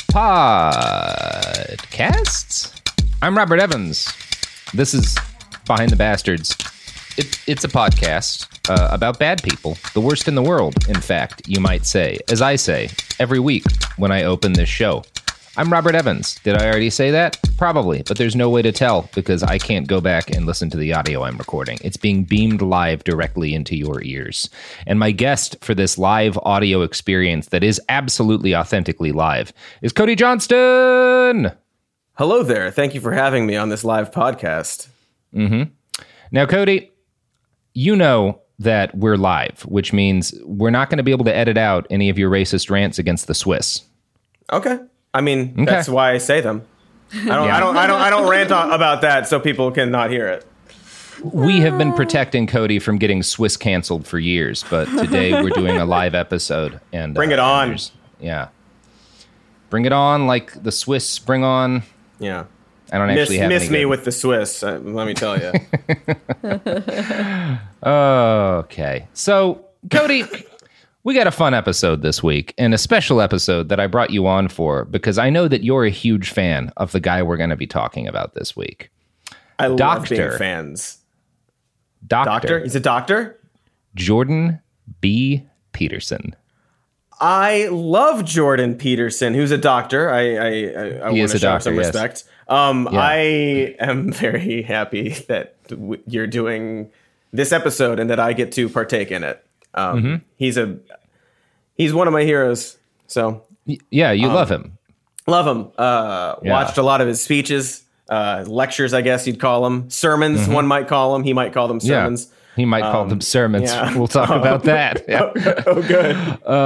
Podcasts? I'm Robert Evans. This is Behind the Bastards. It's a podcast about bad people, the worst in the world, in fact, you might say, as I say every week when I open this show. I'm Robert Evans. Did I already say that? Probably, but there's no way to tell because I can't go back and listen to the audio I'm recording. It's being beamed live directly into your ears. And my guest for this live audio experience that is absolutely authentically live is Cody Johnston. Hello there. Thank you for having me on this live podcast. Now, Cody, you know that we're live, which means we're not going to be able to edit out any of your racist rants against the Swiss. Okay. I mean, that's why I say them. I don't rant about that so people cannot hear it. We have been protecting Cody from getting Swiss canceled for years, but today we're doing a live episode. And bring it on. Yeah. Bring it on like the Swiss bring on. Yeah. I don't actually have miss me with the Swiss, let me tell you. Okay. So, Cody, we got a fun episode this week, and a special episode that I brought you on for because I know that you're a huge fan of the guy we're going to be talking about this week. I love being fans. Doctor? He's a doctor? Jordan B. Peterson. I love Jordan Peterson, who's a doctor. I want to show some respect. I am very happy that you're doing this episode and that I get to partake in it. He's one of my heroes. So yeah, you love him. Love him. Watched a lot of his speeches, lectures, I guess you'd call them. Sermons, one might call them. He might call them sermons. Yeah. He might call them sermons. Yeah. We'll talk about that. Yeah. Oh, good.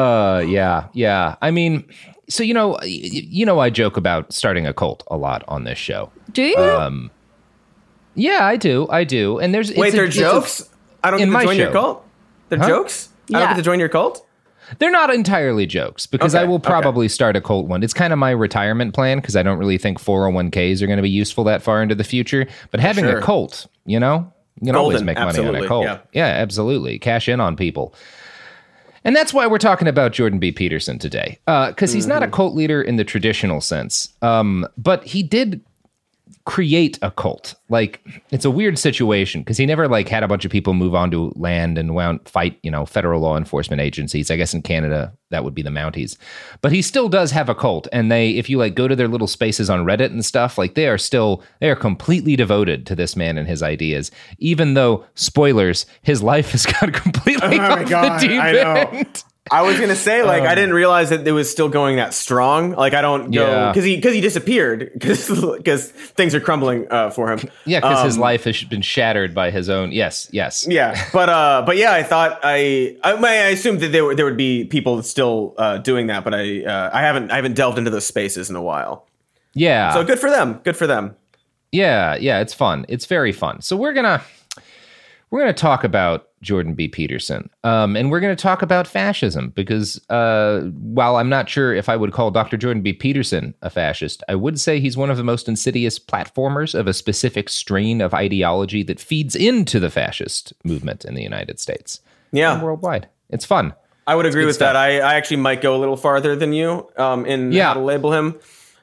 Yeah. I mean, so you know, I joke about starting a cult a lot on this show. Do you? Yeah, I do. And they're jokes? I don't get to join your cult? They're jokes? Yeah. I don't get to join your cult? They're not entirely jokes because I will probably start a cult one. It's kind of my retirement plan because I don't really think 401ks are going to be useful that far into the future. But having a cult, you can always make money on a cult. Yeah, absolutely. Cash in on people. And that's why we're talking about Jordan B. Peterson today. Because he's not a cult leader in the traditional sense. But he did create a cult. Like, it's a weird situation because he never had a bunch of people move onto land and fight, federal law enforcement agencies. I guess in Canada, that would be the Mounties. But he still does have a cult. And if you go to their little spaces on Reddit and stuff, they are completely devoted to this man and his ideas. Even though, spoilers, his life has gone completely off the deep end. I was gonna say, I didn't realize that it was still going that strong. I don't go because he disappeared because things are crumbling for him. Yeah, because his life has been shattered by his own. Yes. Yeah, but yeah, I thought I assumed that there would be people still doing that, but I haven't delved into those spaces in a while. Yeah, so good for them. Yeah, it's fun. It's very fun. So we're gonna talk about Jordan B. Peterson, and we're going to talk about fascism because while I'm not sure if I would call Dr. Jordan B. Peterson a fascist, I would say he's one of the most insidious platformers of a specific strain of ideology that feeds into the fascist movement in the United States and worldwide. It's fun. I would agree with that. I actually might go a little farther than you in how to label him.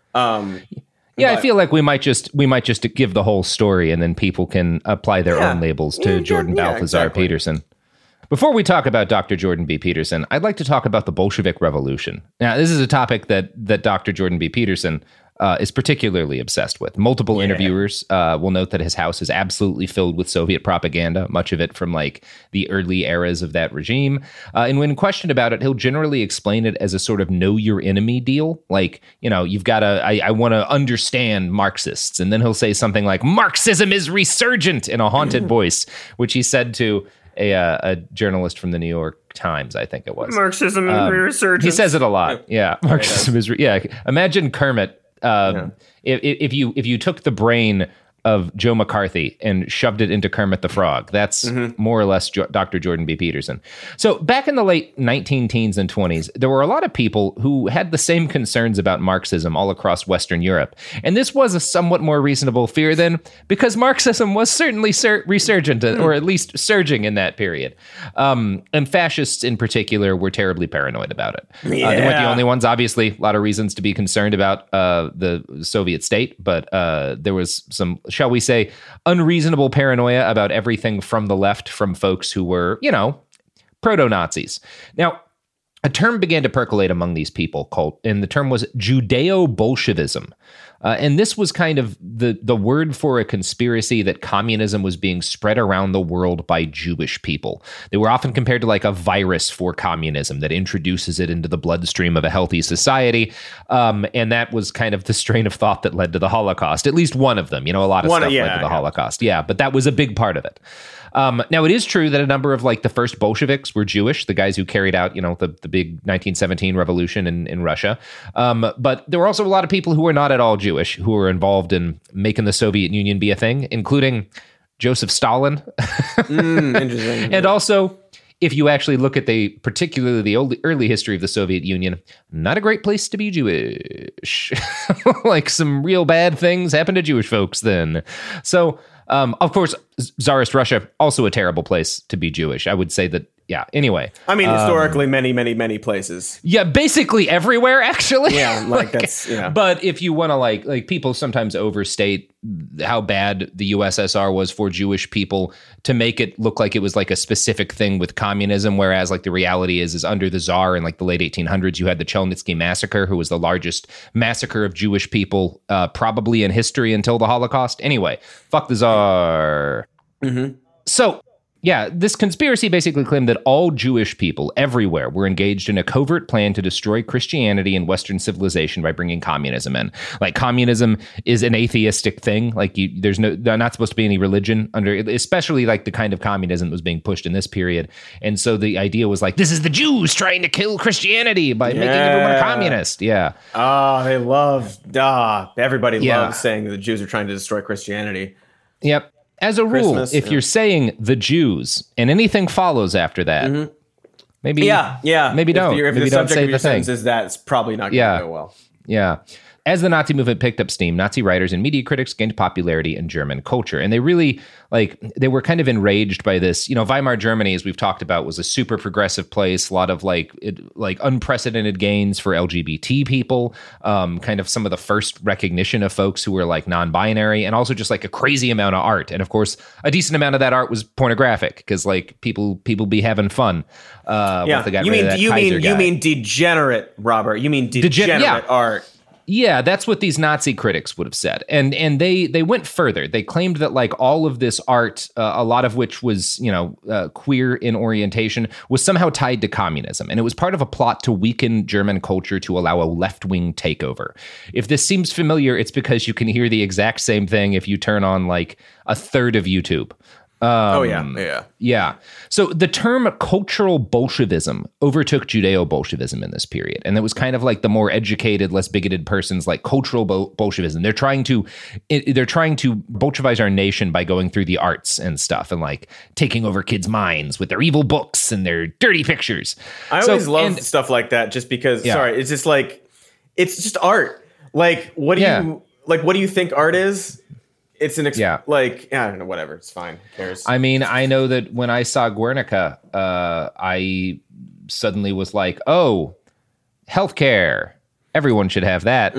Yeah, I feel like we might just give the whole story and then people can apply their own labels to Jordan Balthazar Peterson. Before we talk about Dr. Jordan B. Peterson, I'd like to talk about the Bolshevik Revolution. Now, this is a topic that Dr. Jordan B. Peterson is particularly obsessed with. Multiple interviewers will note that his house is absolutely filled with Soviet propaganda, much of it from the early eras of that regime. And when questioned about it, he'll generally explain it as a sort of know your enemy deal. You've got to, I want to understand Marxists. And then he'll say something like, Marxism is resurgent in a haunted voice, which he said to a journalist from the New York Times, I think it was. Marxism is resurgent. He says it a lot. Yeah. Marxism is, imagine Kermit. If you took the brain of Joe McCarthy and shoved it into Kermit the Frog. That's more or less Dr. Jordan B. Peterson. So back in the late 19-teens and 20s, there were a lot of people who had the same concerns about Marxism all across Western Europe. And this was a somewhat more reasonable fear then, because Marxism was certainly resurgent, or at least surging in that period. And fascists in particular were terribly paranoid about it. They weren't the only ones, obviously. A lot of reasons to be concerned about the Soviet state, but there was some, shall we say, unreasonable paranoia about everything from the left, from folks who were, proto-Nazis. Now, a term began to percolate among these people, and the term was Judeo-Bolshevism. And this was kind of the word for a conspiracy that communism was being spread around the world by Jewish people. They were often compared to like a virus for communism that introduces it into the bloodstream of a healthy society. And that was kind of the strain of thought that led to the Holocaust. At least one of them, a lot of stuff led to the Holocaust. Yeah, but that was a big part of it. Now, it is true that a number of like the first Bolsheviks were Jewish, the guys who carried out, the big 1917 revolution in Russia. But there were also a lot of people who were not at all Jewish who were involved in making the Soviet Union be a thing, including Joseph Stalin. Interesting. And also, if you actually look at particularly the early history of the Soviet Union, not a great place to be Jewish. Like some real bad things happened to Jewish folks then. So, of course, Tsarist Russia, also a terrible place to be Jewish. I would say that, yeah, anyway. I mean, historically, many, many, many places. Yeah, basically everywhere, actually. Yeah, that's, yeah. But if you want to, like people sometimes overstate how bad the USSR was for Jewish people to make it look like it was like a specific thing with communism, whereas like the reality is under the Tsar in like the late 1800s, you had the Chelnitsky massacre, who was the largest massacre of Jewish people probably in history until the Holocaust. Anyway, fuck the Tsar. So, yeah, this conspiracy basically claimed that all Jewish people everywhere were engaged in a covert plan to destroy Christianity and Western civilization by bringing communism in. Like, communism is an atheistic thing. Like, there's not supposed to be any religion under it, especially like the kind of communism that was being pushed in this period. And so the idea was like, this is the Jews trying to kill Christianity by making everyone a communist. Yeah. Oh, everybody loves saying that the Jews are trying to destroy Christianity. Yep. As a rule, if you're saying the Jews and anything follows after that, maybe maybe don't. If maybe the don't subject say of your the thing. sentence is that, it's probably not going to go well. Yeah. As the Nazi movement picked up steam, Nazi writers and media critics gained popularity in German culture. And they really, they were kind of enraged by this. Weimar Germany, as we've talked about, was a super progressive place. A lot of unprecedented gains for LGBT people. Kind of some of the first recognition of folks who were like non-binary, and also just like a crazy amount of art. And of course, a decent amount of that art was pornographic, because like people be having fun. With the guy you mean degenerate, Robert? You mean degenerate art? Yeah, that's what these Nazi critics would have said. And they went further. They claimed that like all of this art, a lot of which was, queer in orientation, was somehow tied to communism. And it was part of a plot to weaken German culture to allow a left-wing takeover. If this seems familiar, it's because you can hear the exact same thing if you turn on like a third of YouTube. Yeah. So the term cultural Bolshevism overtook Judeo-Bolshevism in this period. And it was kind of like the more educated, less bigoted person's like cultural Bolshevism. They're trying to Bolshevize our nation by going through the arts and stuff and like taking over kids' minds with their evil books and their dirty pictures. I always love stuff like that just because, it's just like, it's just art. Like, what do you think art is? It's I don't know, whatever. It's fine. Who cares? I mean, I know that when I saw Guernica, I suddenly was like, oh, healthcare. Everyone should have that.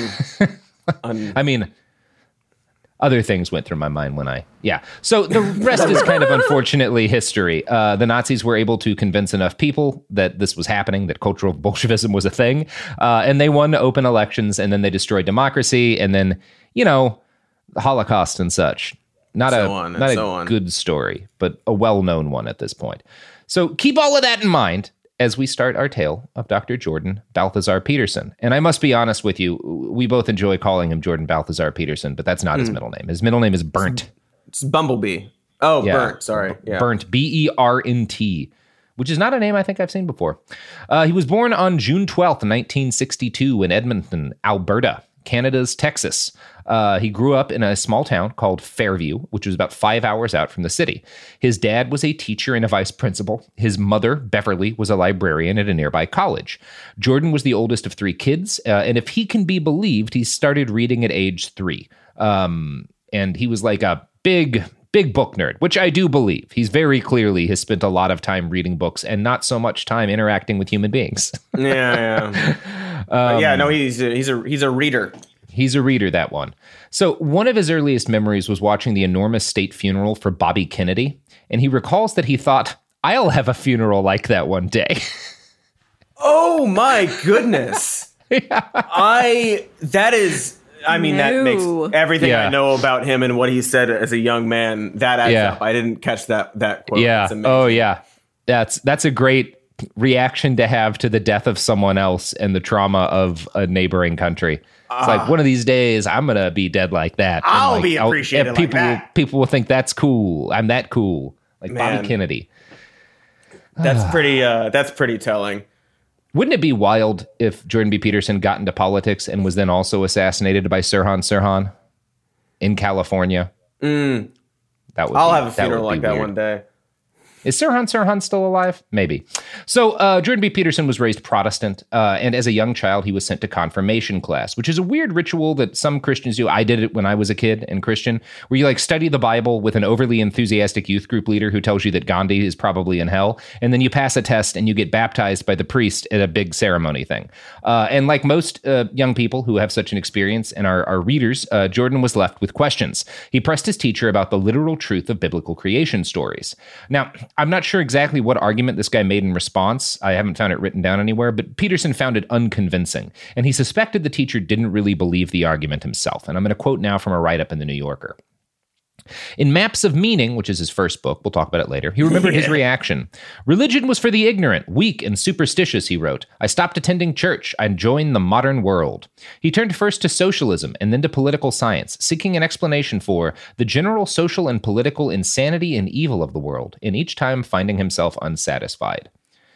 I mean, other things went through my mind So the rest is kind of unfortunately history. The Nazis were able to convince enough people that this was happening, that cultural Bolshevism was a thing. And they won open elections, and then they destroyed democracy. And then, the Holocaust and such. Not a good story, but a well-known one at this point. So keep all of that in mind as we start our tale of Dr. Jordan Balthazar Peterson. And I must be honest with you, we both enjoy calling him Jordan Balthazar Peterson, but that's not his middle name. His middle name is Bernt. It's Bumblebee. Oh, yeah. Bernt, sorry. Yeah. Bernt, B-E-R-N-T, which is not a name I think I've seen before. He was born on June 12th, 1962 in Edmonton, Alberta, Canada's Texas. He grew up in a small town called Fairview, which was about 5 hours out from the city. His dad was a teacher and a vice principal. His mother, Beverly, was a librarian at a nearby college. Jordan was the oldest of 3 kids, and if he can be believed, he started reading at age 3. And he was like a big book nerd, which I do believe. He's very clearly has spent a lot of time reading books and not so much time interacting with human beings. Yeah. He's a reader. He's a reader, that one. So one of his earliest memories was watching the enormous state funeral for Bobby Kennedy, and he recalls that he thought, I'll have a funeral like that one day. Oh my goodness. That makes everything I know about him and what he said as a young man, that adds up. I didn't catch that quote. Yeah. Oh, yeah. That's a great reaction to have to the death of someone else and the trauma of a neighboring country. It's like, one of these days, I'm going to be dead like that. I'll be appreciated like that. People will think that's cool. I'm that cool. Like Bobby Kennedy. That's pretty telling. Wouldn't it be wild if Jordan B. Peterson got into politics and was then also assassinated by Sirhan Sirhan in California? I'll have a funeral like that one day. Is Sirhan Sirhan still alive? Maybe. So Jordan B. Peterson was raised Protestant, and as a young child, he was sent to confirmation class, which is a weird ritual that some Christians do. I did it when I was a kid and Christian, where you study the Bible with an overly enthusiastic youth group leader who tells you that Gandhi is probably in hell, and then you pass a test and you get baptized by the priest at a big ceremony thing. And like most young people who have such an experience and are readers, Jordan was left with questions. He pressed his teacher about the literal truth of biblical creation stories. Now, I'm not sure exactly what argument this guy made in response. I haven't found it written down anywhere, but Peterson found it unconvincing, and he suspected the teacher didn't really believe the argument himself. And I'm going to quote now from a write-up in The New Yorker. In Maps of Meaning, which is his first book, we'll talk about it later, he remembered his reaction. Religion was for the ignorant, weak, and superstitious, he wrote. I stopped attending church. I joined the modern world. He turned first to socialism and then to political science, seeking an explanation for the general social and political insanity and evil of the world, and each time finding himself unsatisfied.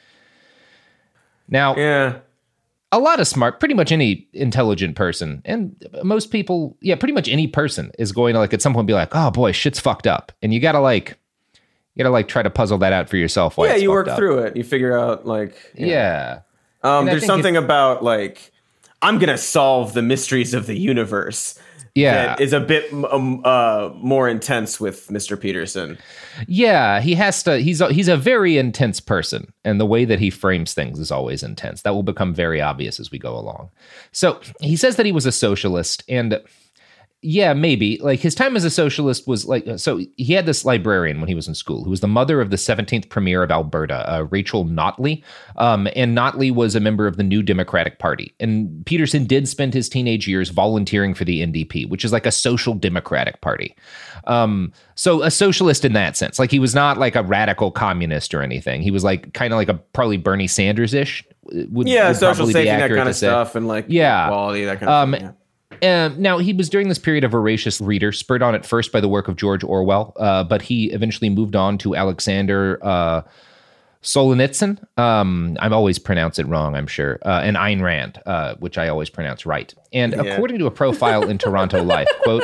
Now, a lot of pretty much any intelligent person, and most people, pretty much any person is going to at some point be like, oh boy, shit's fucked up. And you gotta try to puzzle that out for yourself. You work through it. You figure out there's something about I'm going to solve the mysteries of the universe. That is a bit more intense with Mr. Peterson. Yeah, he has to. He's a very intense person, and the way that he frames things is always intense. That will become very obvious as we go along. So he says that he was a socialist, and maybe his time as a socialist was so he had this librarian when he was in school who was the mother of the 17th Premier of Alberta, Rachel Notley. And Notley was a member of the New Democratic Party. And Peterson did spend his teenage years volunteering for the NDP, which is a social democratic party. So a socialist in that sense. He was not a radical communist or anything. He was kind of a probably Bernie Sanders-ish. Would social safety, that kind of stuff, and equality, that kind of thing. Now, he was during this period of voracious reader, spurred on at first by the work of George Orwell, but he eventually moved on to Alexander Solzhenitsyn. I always pronounce it wrong, I'm sure, and Ayn Rand, which I always pronounce right. And according to a profile in Toronto Life, quote,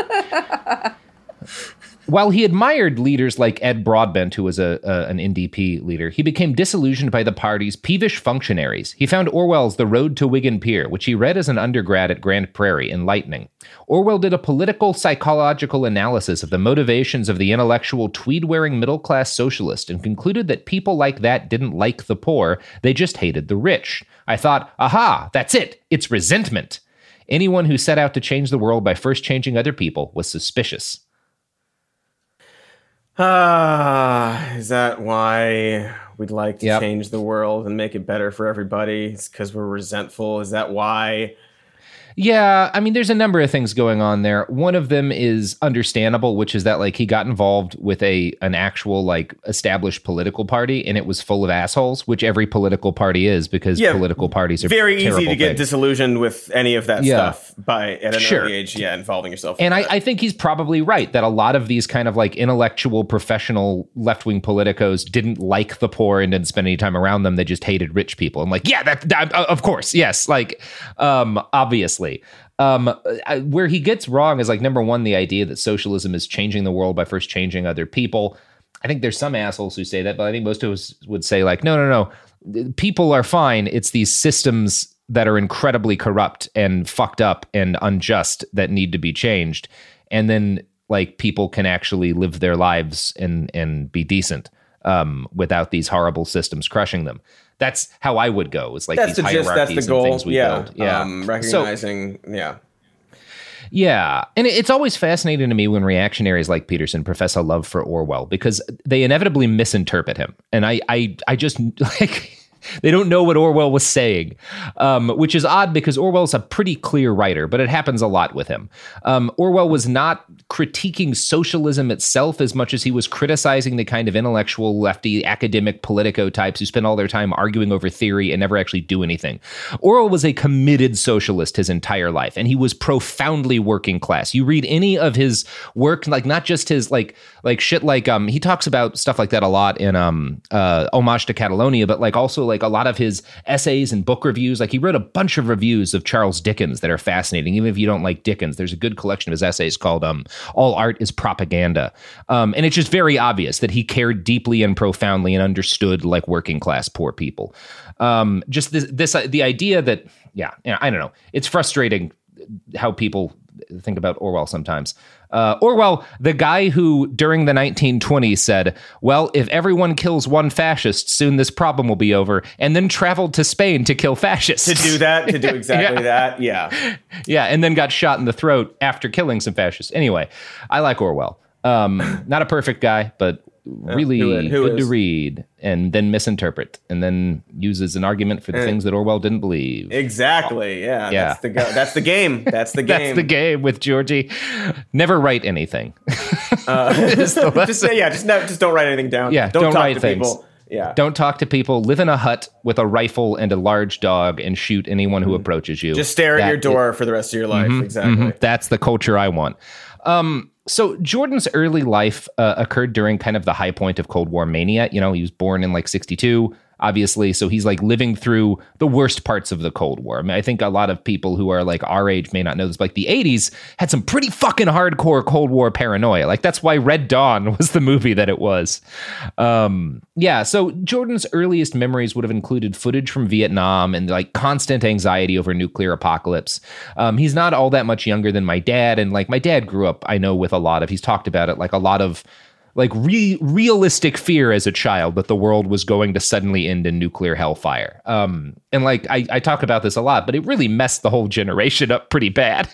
while he admired leaders like Ed Broadbent, who was an NDP leader, he became disillusioned by the party's peevish functionaries. He found Orwell's The Road to Wigan Pier, which he read as an undergrad at Grand Prairie, enlightening. Orwell did a political psychological analysis of the motivations of the intellectual tweed-wearing middle-class socialist and concluded that people like that didn't like the poor, they just hated the rich. I thought, aha, that's it. It's resentment. Anyone who set out to change the world by first changing other people was suspicious. Is that why we'd like to change the world and make it better for everybody? It's because we're resentful. Is that why? Yeah, I mean, there's a number of things going on there. One of them is understandable, which is that he got involved with an actual established political party, and it was full of assholes, which every political party is, because political parties are very easy to get disillusioned with any of that stuff at an early age. Yeah, involving yourself. And I think he's probably right that a lot of these kind of intellectual, professional left-wing politicos didn't like the poor and didn't spend any time around them. They just hated rich people. I'm that of course, yes, obviously. Where he gets wrong is like, number one, the idea that socialism is changing the world by first changing other people. I think there's some assholes who say that, but I think most of us would say like, no. People are fine. It's these systems that are incredibly corrupt and fucked up and unjust that need to be changed. And then like people can actually live their lives and be decent without these horrible systems crushing them. That's how I would go. It's like these hierarchies and things we build. Yeah. Recognizing, Yeah. And it's always fascinating to me when reactionaries like Peterson profess a love for Orwell, because they inevitably misinterpret him. And I just like, they don't know what Orwell was saying, which is odd because Orwell's a pretty clear writer, but it happens a lot with him. Orwell was not critiquing socialism itself as much as he was criticizing the kind of intellectual, lefty, academic politico types who spend all their time arguing over theory and never actually do anything. Orwell was a committed socialist his entire life, and he was profoundly working class. You read any of his work, like not just his like shit, like he talks about stuff like that a lot in Homage to Catalonia, but like also like a lot of his essays and book reviews. Like he wrote a bunch of reviews of Charles Dickens that are fascinating. Even if you don't like Dickens, there's a good collection of his essays called All Art is Propaganda. And it's just very obvious that he cared deeply and profoundly and understood like working class poor people. Just the idea that, I don't know. It's frustrating how people think about Orwell sometimes. Orwell, the guy who during the 1920s said, well, if everyone kills one fascist, soon this problem will be over, and then traveled to Spain to kill fascists. To do exactly that. Yeah. Yeah. And then got shot in the throat after killing some fascists. Anyway, I like Orwell. Not a perfect guy, but really good to read and then misinterpret and then use as an argument for the things that Orwell didn't believe. Exactly. Yeah. That's the game. That's the game. That's the game with Georgie. Never write anything. Just don't write anything down. Yeah. Don't talk to things. People. Yeah. Don't talk to people. Live in a hut with a rifle and a large dog and shoot anyone who approaches you. Just stare at your door for the rest of your life. Exactly. That's the culture I want. So Jordan's early life occurred during kind of the high point of Cold War mania. You know, he was born in like 1962, obviously. So he's like living through the worst parts of the Cold War. I mean, I think a lot of people who are like our age may not know this, but like the 80s had some pretty fucking hardcore Cold War paranoia. Like that's why Red Dawn was the movie that it was. So Jordan's earliest memories would have included footage from Vietnam and like constant anxiety over nuclear apocalypse. He's not all that much younger than my dad. And like my dad grew up, I know, with he's talked about it, like a lot of like realistic fear as a child that the world was going to suddenly end in nuclear hellfire. And like, I talk about this a lot, but it really messed the whole generation up pretty bad.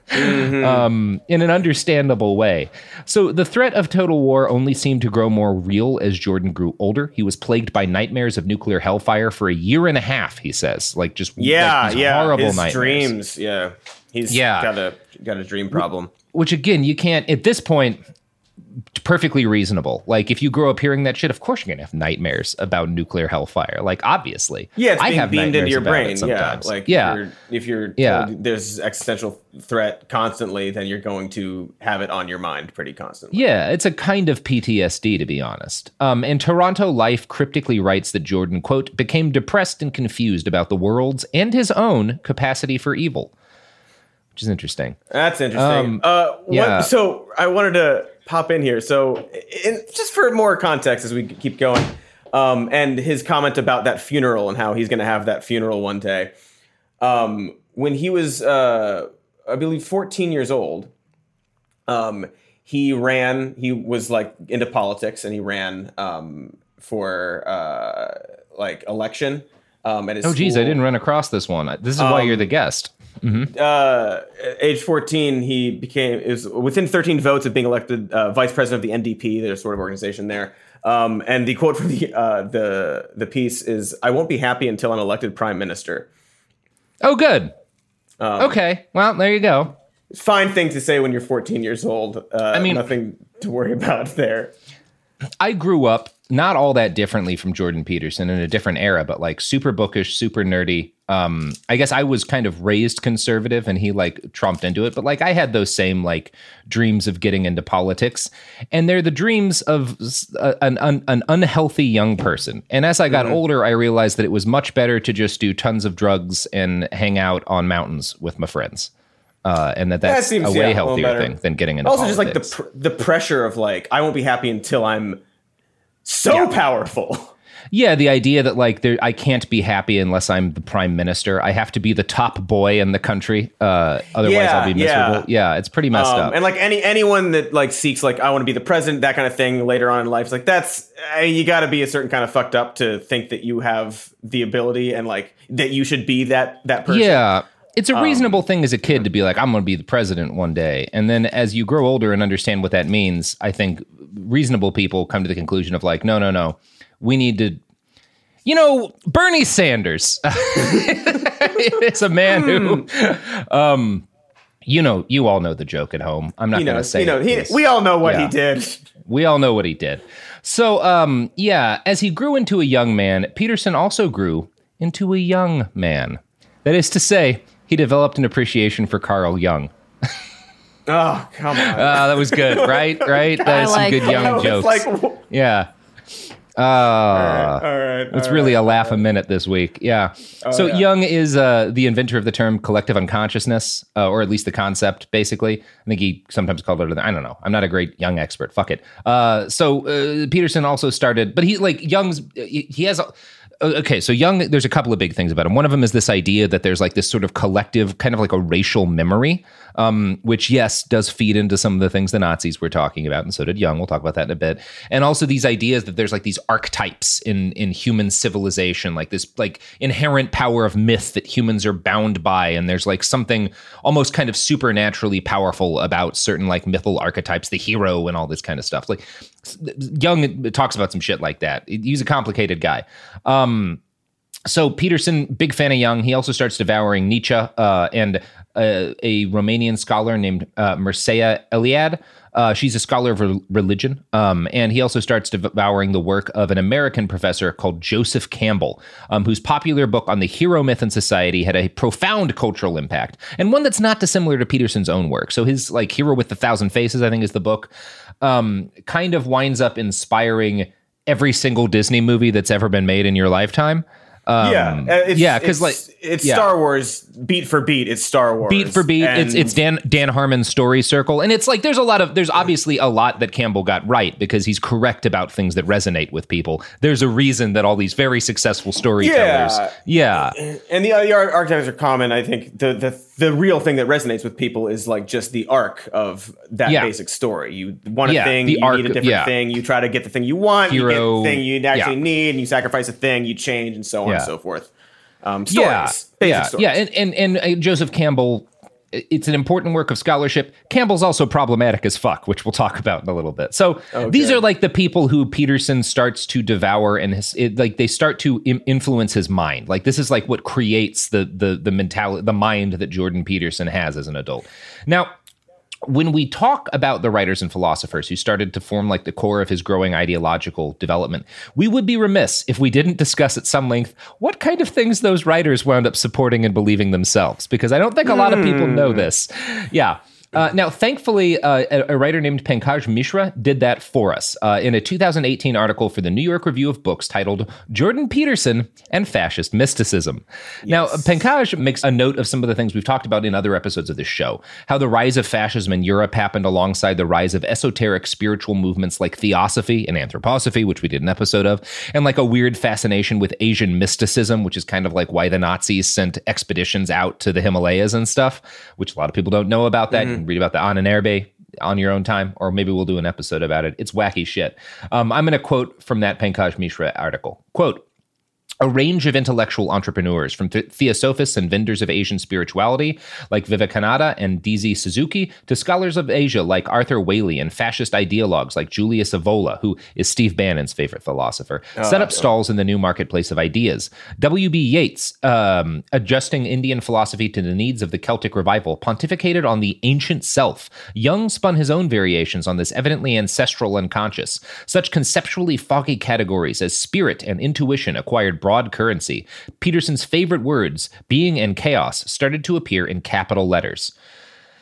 In an understandable way. So the threat of total war only seemed to grow more real as Jordan grew older. He was plagued by nightmares of nuclear hellfire for a year and a half, he says. Like just horrible his nightmares. Dreams, He's got a dream problem. Which again, you can't, at this point, perfectly reasonable. Like if you grow up hearing that shit, of course you're gonna have nightmares about nuclear hellfire. Like obviously, it's I have beamed into your brain. Sometimes. If you're told there's existential threat constantly, then you're going to have it on your mind pretty constantly. Yeah, it's a kind of PTSD, to be honest. And Toronto Life cryptically writes that Jordan, quote, became depressed and confused about the world's and his own capacity for evil, which is interesting. That's interesting. So I wanted to pop in here. So just for more context as we keep going, and his comment about that funeral and how he's going to have that funeral one day. When he was, I believe, 14 years old, he was like into politics and he ran for like election at his school. I didn't run across this one. This is why you're the guest. Age 14, it was within 13 votes of being elected vice president of the NDP, their sort of organization there. And the quote from the piece is, "I won't be happy until I'm elected prime minister." Oh, good. Okay. Well, there you go. Fine thing to say when you're 14 years old. Nothing to worry about there. I grew up not all that differently from Jordan Peterson in a different era, but like super bookish, super nerdy. I guess I was kind of raised conservative and he like trumped into it. But like I had those same like dreams of getting into politics, and they're the dreams of an unhealthy young person. And as I got older, I realized that it was much better to just do tons of drugs and hang out on mountains with my friends. and that's a way healthier thing than getting into also politics. Just like the pressure of like, I won't be happy until I'm so powerful. Yeah, the idea that like I can't be happy unless I'm the prime minister. I have to be the top boy in the country. Otherwise, I'll be miserable. Yeah, it's pretty messed up. And like anyone that like seeks like I want to be the president, that kind of thing later on in life, it's like that's you got to be a certain kind of fucked up to think that you have the ability and like that you should be that person. Yeah. It's a reasonable thing as a kid to be like, I'm going to be the president one day. And then as you grow older and understand what that means, I think reasonable people come to the conclusion of like, no. We need to, Bernie Sanders is a man who, you all know the joke at home. I'm not going to say it. We all know what he did. We all know what he did. So, as he grew into a young man, Peterson also grew into a young man. That is to say, he developed an appreciation for Carl Jung. Oh, come on. That was good, right? That is some good Jung jokes. Yeah. All right. It's really a laugh a minute this week. Yeah. Jung is the inventor of the term collective unconsciousness, or at least the concept, basically. I think he sometimes called it, I don't know. I'm not a great Jung expert. Fuck it. Peterson also started, but he has... Okay, so Jung, there's a couple of big things about him. One of them is this idea that there's like this sort of collective, kind of like a racial memory, which, yes, does feed into some of the things the Nazis were talking about, and so did Jung. We'll talk about that in a bit. And also these ideas that there's like these archetypes in human civilization, like this like inherent power of myth that humans are bound by, and there's like something almost kind of supernaturally powerful about certain like mythal archetypes, the hero and all this kind of stuff. Like Jung talks about some shit like that. He's a complicated guy. So Peterson, big fan of Jung. He also starts devouring Nietzsche and a Romanian scholar named Mircea Eliade. She's a scholar of religion. And he also starts devouring the work of an American professor called Joseph Campbell, whose popular book on the hero myth and society had a profound cultural impact, and one that's not dissimilar to Peterson's own work. So his like Hero with 1,000 Faces, I think is the book, kind of winds up inspiring every single Disney movie that's ever been made in your lifetime. Because it's Star Wars beat for beat. It's Star Wars beat for beat. It's Dan Harmon's story circle, and it's like there's obviously a lot that Campbell got right because he's correct about things that resonate with people. There's a reason that all these very successful storytellers, and the archetypes are common. I think the real thing that resonates with people is like just the arc of that basic story. You want a thing, you need a different thing. You try to get the thing you want, you get the thing you actually need, and you sacrifice a thing, you change, and so on and so forth. Stories, basic stories. And Joseph Campbell, it's an important work of scholarship. Campbell's also problematic as fuck, which we'll talk about in a little bit. So these are like the people who Peterson starts to devour, and they start to influence his mind. Like this is like what creates the mentality, the mind that Jordan Peterson has as an adult. Now, when we talk about the writers and philosophers who started to form like the core of his growing ideological development, we would be remiss if we didn't discuss at some length what kind of things those writers wound up supporting and believing themselves, because I don't think a lot of people know this. Yeah. Now, thankfully, a writer named Pankaj Mishra did that for us in a 2018 article for the New York Review of Books titled Jordan Peterson and Fascist Mysticism. Yes. Now, Pankaj makes a note of some of the things we've talked about in other episodes of this show, how the rise of fascism in Europe happened alongside the rise of esoteric spiritual movements like theosophy and anthroposophy, which we did an episode of, and like a weird fascination with Asian mysticism, which is kind of like why the Nazis sent expeditions out to the Himalayas and stuff, which a lot of people don't know about that. Mm-hmm. Read about the Ahnenerbe on your own time, or maybe we'll do an episode about it. It's wacky shit. I'm going to quote from that Pankaj Mishra article. Quote, "A range of intellectual entrepreneurs, from theosophists and vendors of Asian spirituality like Vivekananda and DZ Suzuki, to scholars of Asia like Arthur Waley and fascist ideologues like Julius Evola, who is Steve Bannon's favorite philosopher, set up stalls in the new marketplace of ideas. W.B. Yeats, adjusting Indian philosophy to the needs of the Celtic revival, pontificated on the ancient self. Jung spun his own variations on this evidently ancestral unconscious. Such conceptually foggy categories as spirit and intuition acquired broad currency. Peterson's favorite words, being and chaos, started to appear in capital letters."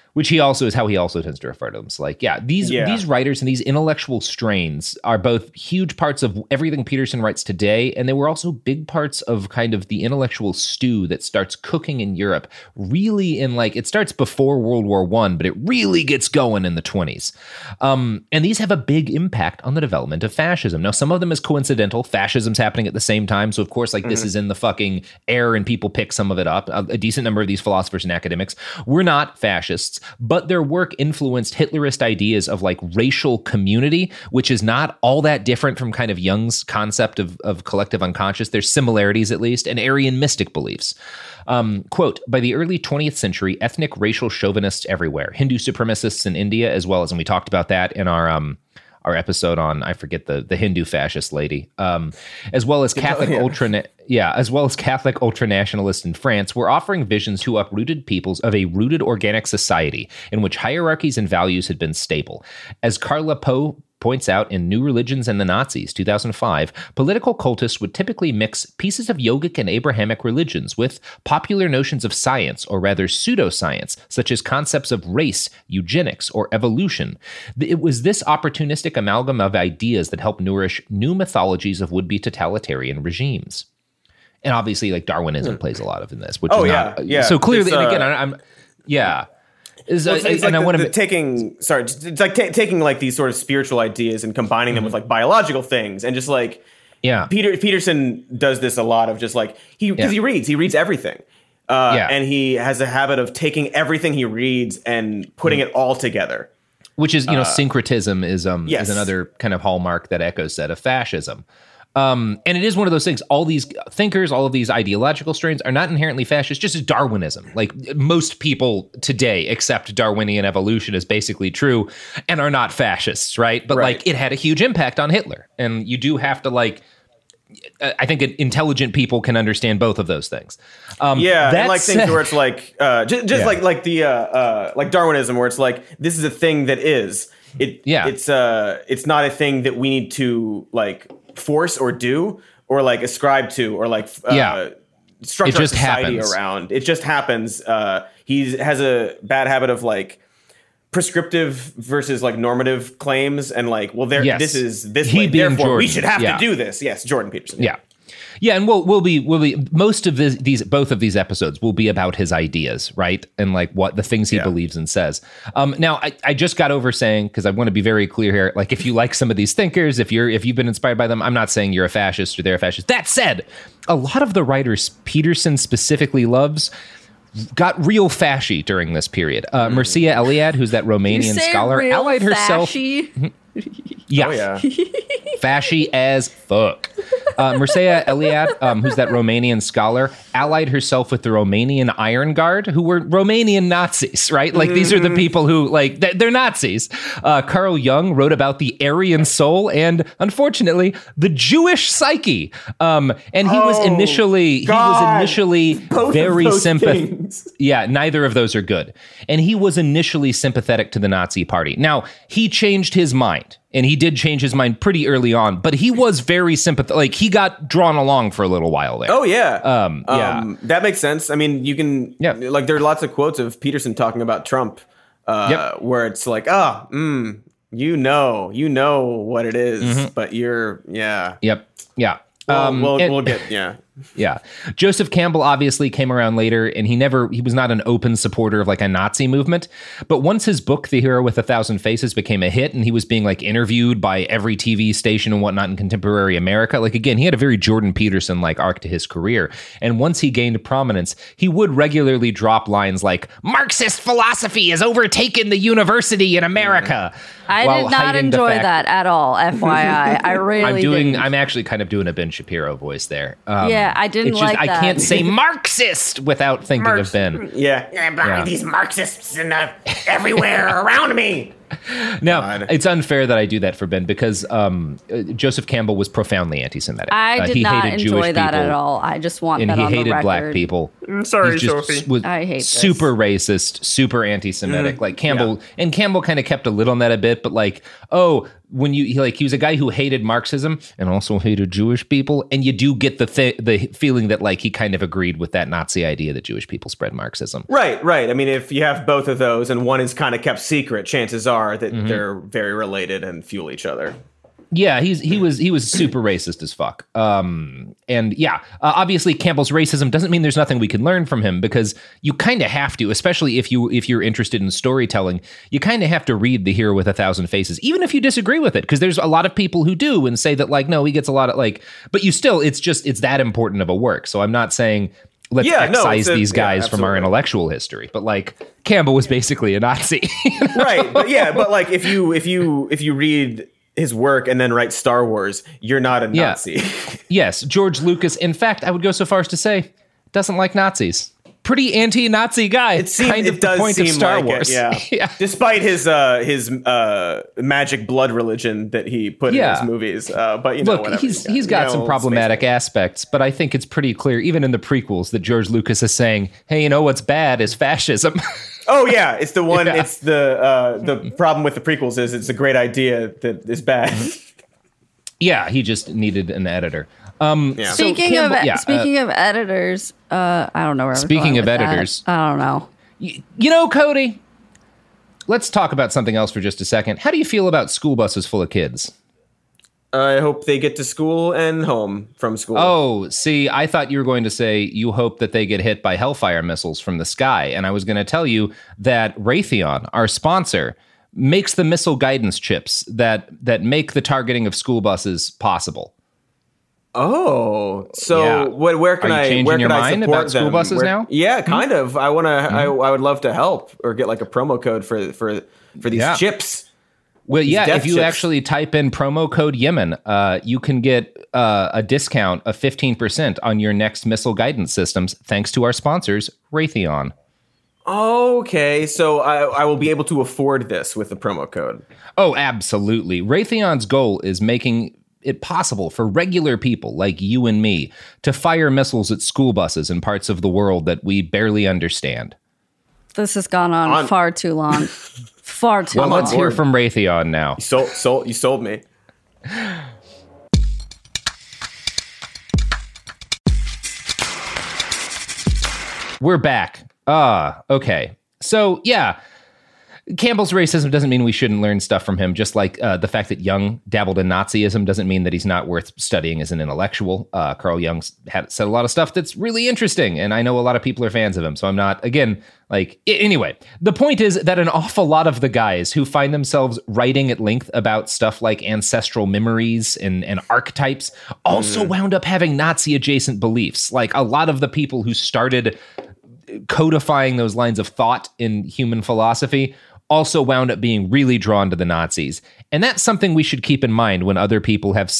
Which he also is how he also tends to refer to them. So like, these writers and these intellectual strains are both huge parts of everything Peterson writes today. And they were also big parts of kind of the intellectual stew that starts cooking in Europe, really in like, it starts before World War I, but it really gets going in the 1920s. And these have a big impact on the development of fascism. Now, some of them is coincidental. Fascism's happening at the same time. So of course, like this is in the fucking air and people pick some of it up. A decent number of these philosophers and academics were not fascists, but their work influenced Hitlerist ideas of like racial community, which is not all that different from kind of Jung's concept of collective unconscious. There's similarities, at least, and Aryan mystic beliefs. Quote, by the early 20th century, ethnic racial chauvinists everywhere, Hindu supremacists in India, as well as, and we talked about that in our episode on, I forget the Hindu fascist lady, as well as Catholic Catholic ultranationalists in France, were offering visions to uprooted peoples of a rooted organic society in which hierarchies and values had been stable. As Carla Poe points out in New Religions and the Nazis, 2005, political cultists would typically mix pieces of yogic and Abrahamic religions with popular notions of science, or rather pseudoscience, such as concepts of race, eugenics, or evolution. It was this opportunistic amalgam of ideas that helped nourish new mythologies of would-be totalitarian regimes. And obviously, like, Darwinism plays a lot of in this, which is not... So clearly, and again, I'm... Yeah. It's like taking like these sort of spiritual ideas and combining them with like biological things, and just like Peterson does this a lot of just like he reads everything, and he has a habit of taking everything he reads and putting it all together. Which is syncretism is another kind of hallmark that echoes that of fascism. And it is one of those things. All these thinkers, all of these ideological strains are not inherently fascist, just as Darwinism. Like most people today accept Darwinian evolution as basically true and are not fascists, right? But like it had a huge impact on Hitler. And you do have to like, I think intelligent people can understand both of those things. And like things where it's like, like Darwinism, where it's like, this is a thing that is. It's not a thing that we need to like force or do or like ascribe to or like structure our society around. It just happens. He has a bad habit of like prescriptive versus like normative claims, and like, well, this is this way, therefore Jordan. We should have to do this. Yes, Jordan Peterson. Yeah, and we'll be most of both of these episodes will be about his ideas, right? And like what the things he believes and says. Now I just got over saying, because I want to be very clear here, like if you like some of these thinkers, if you've been inspired by them, I'm not saying you're a fascist or they're a fascist. That said, a lot of the writers Peterson specifically loves got real fashy during this period. Mircea Eliade, who's that Romanian scholar, allied herself. Fashy as fuck. Mircea Eliade, who's that Romanian scholar, allied herself with the Romanian Iron Guard, who were Romanian Nazis, right? Like, these are the people who, like, they're Nazis. Carl Jung wrote about the Aryan soul and, unfortunately, the Jewish psyche. And he was initially very sympathetic. Yeah, neither of those are good. And he was initially sympathetic to the Nazi Party. Now, he changed his mind. And he did change his mind pretty early on, but he was very sympathetic. Like, he got drawn along for a little while there. Oh, yeah. That makes sense. I mean, you can, like, there are lots of quotes of Peterson talking about Trump, where it's like, you know what it is, but you're, We'll get. Yeah. Joseph Campbell obviously came around later, and he was not an open supporter of like a Nazi movement. But once his book, The Hero with 1,000 Faces, became a hit, and he was being like interviewed by every TV station and whatnot in contemporary America, like again, he had a very Jordan Peterson-like arc to his career. And once he gained prominence, he would regularly drop lines like, Marxist philosophy has overtaken the university in America. I did not enjoy that at all, FYI. I really didn't. I'm actually kind of doing a Ben Shapiro voice there. I didn't like that. I can't say Marxist without thinking of Ben. These Marxists everywhere around me. Now, it's unfair that I do that for Ben because Joseph Campbell was profoundly anti-Semitic. I did not enjoy that at all. I just want that on the record. And he hated black people. I'm sorry, Sophie. I hate super racist, super anti-Semitic. Like Campbell, and Campbell kind of kept a lid on that a bit, but like, when he was a guy who hated Marxism and also hated Jewish people, and you do get the feeling that like he kind of agreed with that Nazi idea that Jewish people spread Marxism. Right. I mean, if you have both of those and one is kind of kept secret, chances are that they're very related and fuel each other. Yeah, he was super racist as fuck. Obviously Campbell's racism doesn't mean there's nothing we can learn from him, because you kind of have to, especially if you're interested in storytelling, you kind of have to read The Hero with a Thousand Faces, even if you disagree with it, because there's a lot of people who do and say that like, no, he gets a lot of like, but you still, it's that important of a work. So I'm not saying let's excise these guys from our intellectual history, but like Campbell was basically a Nazi. You know? Right. But like if you read his work and then write Star Wars, you're not a Nazi. Yes, George Lucas, in fact, I would go so far as to say, doesn't like Nazis. Pretty anti-Nazi guy. It does the point of Star Wars. Yeah. Despite his magic blood religion that he put in his movies. But you know, look, he's got some problematic aspects, but I think it's pretty clear, even in the prequels, that George Lucas is saying, hey, you know what's bad is fascism. Oh yeah, it's the one. Yeah. It's the problem with the prequels is it's a great idea that is bad. Yeah, he just needed an editor. Speaking of editors, I don't know where. Speaking of editors, I don't know. You know, Cody, let's talk about something else for just a second. How do you feel about school buses full of kids? I hope they get to school and home from school. Oh, see, I thought you were going to say you hope that they get hit by Hellfire missiles from the sky. And I was going to tell you that Raytheon, our sponsor, makes the missile guidance chips that make the targeting of school buses possible. Oh, so where can I changing your mind support about school buses now? Yeah, kind of. I want to. I would love to help or get like a promo code for these chips. Well, if you actually type in promo code Yemen, you can get a discount of 15% on your next missile guidance systems, thanks to our sponsors, Raytheon. Okay, so I will be able to afford this with the promo code. Oh, absolutely. Raytheon's goal is making it possible for regular people like you and me to fire missiles at school buses in parts of the world that we barely understand. This has gone on far too long. Far too long. Well, let's hear from Raytheon now. You sold me. We're back. Okay. So, yeah. Campbell's racism doesn't mean we shouldn't learn stuff from him, just like the fact that Jung dabbled in Nazism doesn't mean that he's not worth studying as an intellectual. Carl Jung said a lot of stuff that's really interesting, and I know a lot of people are fans of him, so I'm not, again, anyway, the point is that an awful lot of the guys who find themselves writing at length about stuff like ancestral memories and archetypes also wound up having Nazi-adjacent beliefs. Like, a lot of the people who started codifying those lines of thought in human philosophy also wound up being really drawn to the Nazis. And that's something we should keep in mind when other people have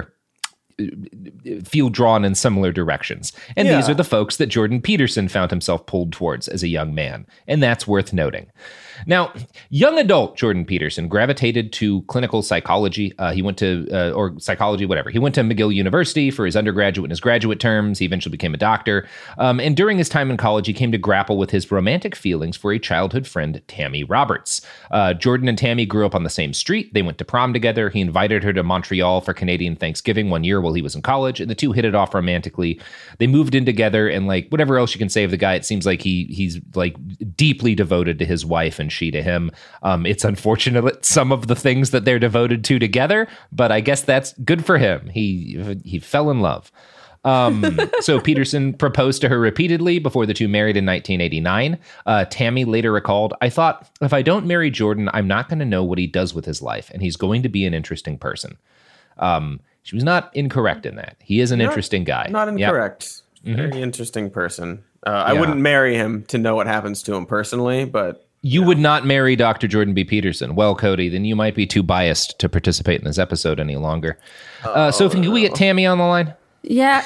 feel drawn in similar directions. And these are the folks that Jordan Peterson found himself pulled towards as a young man. And that's worth noting. Now, young adult Jordan Peterson gravitated to clinical psychology. He went to, or psychology, whatever. He went to McGill University for his undergraduate and his graduate terms. He eventually became a doctor. And during his time in college, he came to grapple with his romantic feelings for a childhood friend, Tammy Roberts. Jordan and Tammy grew up on the same street. They went to prom together. He invited her to Montreal for Canadian Thanksgiving one year while he was in college, and the two hit it off romantically. They moved in together, and like whatever else you can say of the guy, it seems like he's like deeply devoted to his wife and she to him. It's unfortunate some of the things that they're devoted to together, but I guess that's good for him. He fell in love. So Peterson proposed to her repeatedly before the two married in 1989. Tammy later recalled, "I thought, if I don't marry Jordan, I'm not going to know what he does with his life, and he's going to be an interesting person." She was not incorrect in that. He is an interesting guy. Not incorrect. Yep. Very interesting person. I wouldn't marry him to know what happens to him personally, but... You would not marry Dr. Jordan B. Peterson. Well, Cody, then you might be too biased to participate in this episode any longer. Sophie, can we get Tammy on the line? Yeah.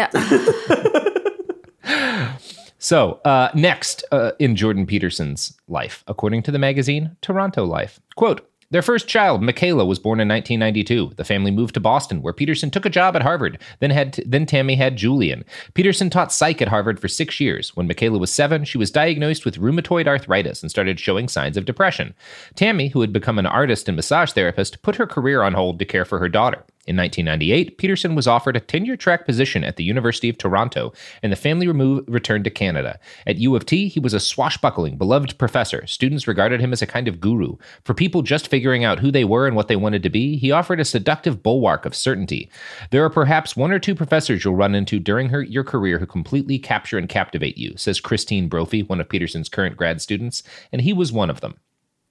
So, next in Jordan Peterson's life, according to the magazine Toronto Life, quote, Their first child, Michaela, was born in 1992. The family moved to Boston, where Peterson took a job at Harvard. Then Tammy had Julian. Peterson taught psych at Harvard for 6 years. When Michaela was 7, she was diagnosed with rheumatoid arthritis and started showing signs of depression. Tammy, who had become an artist and massage therapist, put her career on hold to care for her daughter. In 1998, Peterson was offered a tenure-track position at the University of Toronto, and the family returned to Canada. At U of T, he was a swashbuckling, beloved professor. Students regarded him as a kind of guru. For people just figuring out who they were and what they wanted to be, he offered a seductive bulwark of certainty. There are perhaps 1 or 2 professors you'll run into during your career who completely capture and captivate you, says Christine Brophy, one of Peterson's current grad students, and he was one of them.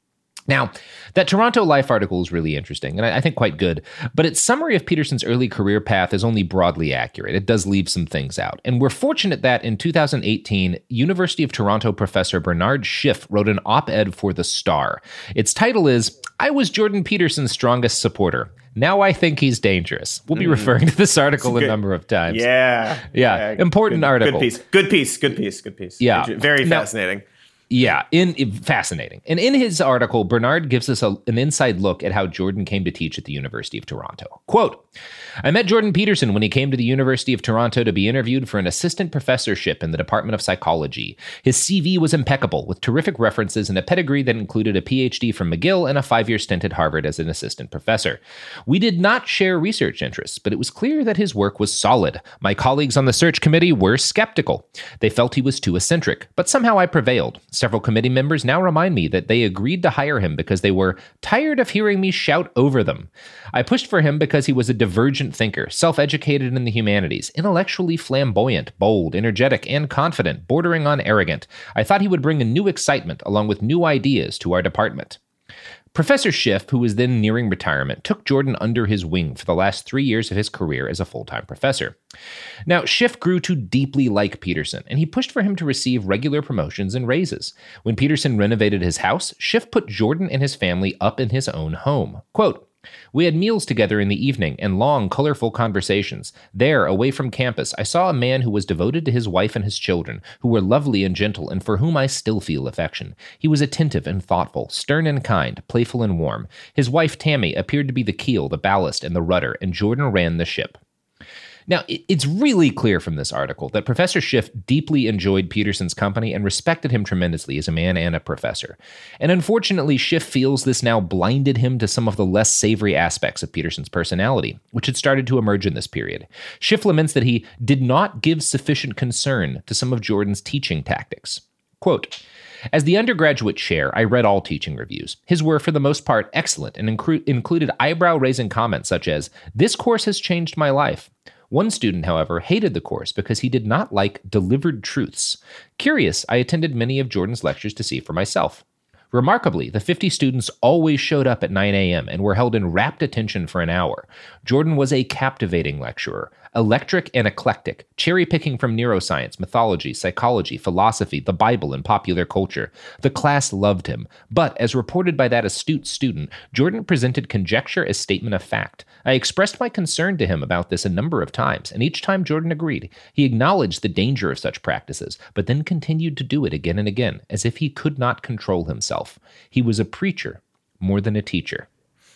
Now, that Toronto Life article is really interesting, and I think quite good, but its summary of Peterson's early career path is only broadly accurate. It does leave some things out. And we're fortunate that in 2018, University of Toronto professor Bernard Schiff wrote an op-ed for The Star. Its title is, "I was Jordan Peterson's strongest supporter. Now I think he's dangerous." We'll be referring to this article a number of times. Yeah. Important article. Good piece. Yeah. Very fascinating. Yeah, fascinating. And in his article, Bernard gives us an inside look at how Jordan came to teach at the University of Toronto. Quote, "I met Jordan Peterson when he came to the University of Toronto to be interviewed for an assistant professorship in the Department of Psychology. His CV was impeccable, with terrific references and a pedigree that included a PhD from McGill and a 5-year stint at Harvard as an assistant professor. We did not share research interests, but it was clear that his work was solid. My colleagues on the search committee were skeptical. They felt he was too eccentric, but somehow I prevailed. Several committee members now remind me that they agreed to hire him because they were tired of hearing me shout over them. I pushed for him because he was a divergent thinker, self-educated in the humanities, intellectually flamboyant, bold, energetic, and confident, bordering on arrogant. I thought he would bring a new excitement along with new ideas to our department." Professor Schiff, who was then nearing retirement, took Jordan under his wing for the last 3 years of his career as a full-time professor. Now, Schiff grew to deeply like Peterson, and he pushed for him to receive regular promotions and raises. When Peterson renovated his house, Schiff put Jordan and his family up in his own home. Quote, "We had meals together in the evening and long, colorful conversations. There, away from campus, I saw a man who was devoted to his wife and his children, who were lovely and gentle, and for whom I still feel affection. He was attentive and thoughtful, stern and kind, playful and warm. His wife, Tammy, appeared to be the keel, the ballast, and the rudder, and Jordan ran the ship." Now, it's really clear from this article that Professor Schiff deeply enjoyed Peterson's company and respected him tremendously as a man and a professor. And unfortunately, Schiff feels this now blinded him to some of the less savory aspects of Peterson's personality, which had started to emerge in this period. Schiff laments that he did not give sufficient concern to some of Jordan's teaching tactics. Quote, "As the undergraduate chair, I read all teaching reviews. His were, for the most part, excellent and included eyebrow-raising comments such as, 'This course has changed my life.' One student, however, hated the course because he did not like delivered truths. Curious, I attended many of Jordan's lectures to see for myself. Remarkably, the 50 students always showed up at 9 a.m. and were held in rapt attention for an hour. Jordan was a captivating lecturer, electric and eclectic, cherry-picking from neuroscience, mythology, psychology, philosophy, the Bible, and popular culture. The class loved him, but as reported by that astute student, Jordan presented conjecture as statement of fact. I expressed my concern to him about this a number of times, and each time Jordan agreed. He acknowledged the danger of such practices, but then continued to do it again and again, as if he could not control himself. He was a preacher more than a teacher."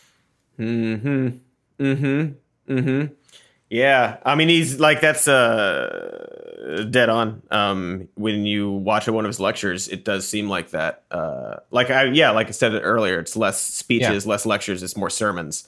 Yeah, I mean, he's like, that's dead on. When you watch one of his lectures, it does seem like that. Like I said earlier, it's less speeches, less lectures, it's more sermons.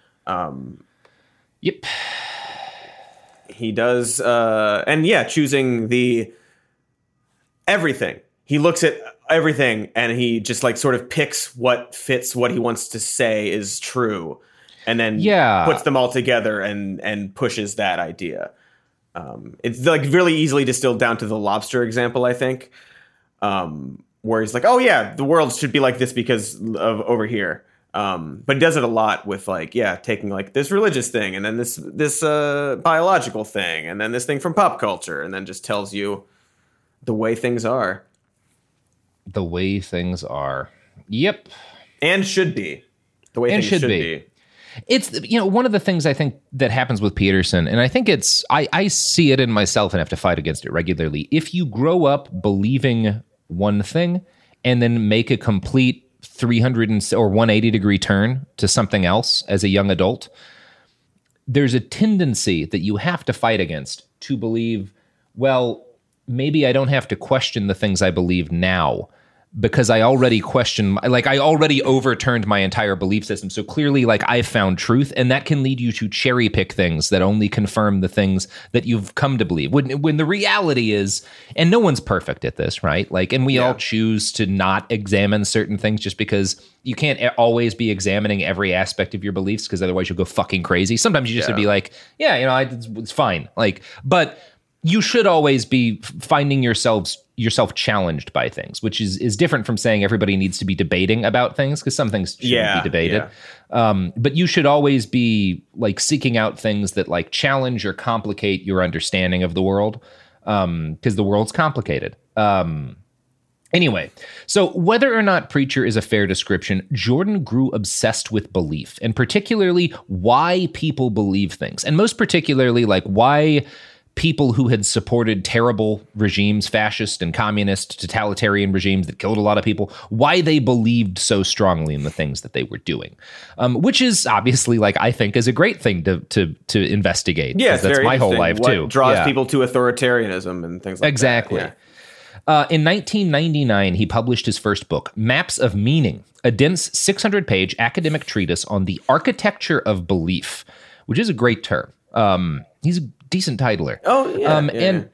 Yep. He does, choosing the everything. He looks at everything and he just like sort of picks what fits what he wants to say is true. And then puts them all together and pushes that idea. It's like really easily distilled down to the lobster example, I think, where he's like, "Oh yeah, the world should be like this because of over here." But he does it a lot with like, taking like this religious thing and then this biological thing and then this thing from pop culture and then just tells you the way things are. The way things are. Yep. And should be. The way things should be. It's, one of the things I think that happens with Peterson, and I think I see it in myself and have to fight against it regularly. If you grow up believing one thing and then make a complete 300 or 180 degree turn to something else as a young adult, there's a tendency that you have to fight against to believe, well, maybe I don't have to question the things I believe now because I already I already overturned my entire belief system. So clearly, like, I found truth, and that can lead you to cherry pick things that only confirm the things that you've come to believe. When the reality is, and no one's perfect at this, right? Like, and we all choose to not examine certain things just because you can't always be examining every aspect of your beliefs, because otherwise you'll go fucking crazy. Sometimes you just have to be like, it's fine. Like, but you should always be finding yourself challenged by things, which is different from saying everybody needs to be debating about things, because some things shouldn't be debated. Yeah. But you should always be like seeking out things that like challenge or complicate your understanding of the world, because the world's complicated. Anyway, so whether or not preacher is a fair description, Jordan grew obsessed with belief, and particularly why people believe things, and most particularly like why people who had supported terrible regimes, fascist and communist totalitarian regimes that killed a lot of people, why they believed so strongly in the things that they were doing, which is obviously, like, I think is a great thing to investigate. Yeah, that's my whole life what too. Draws people to authoritarianism and things like exactly. that. Yeah. In 1999, he published his first book, Maps of Meaning, a dense 600-page academic treatise on the architecture of belief, which is a great term. He's a decent titler. Oh, yeah. And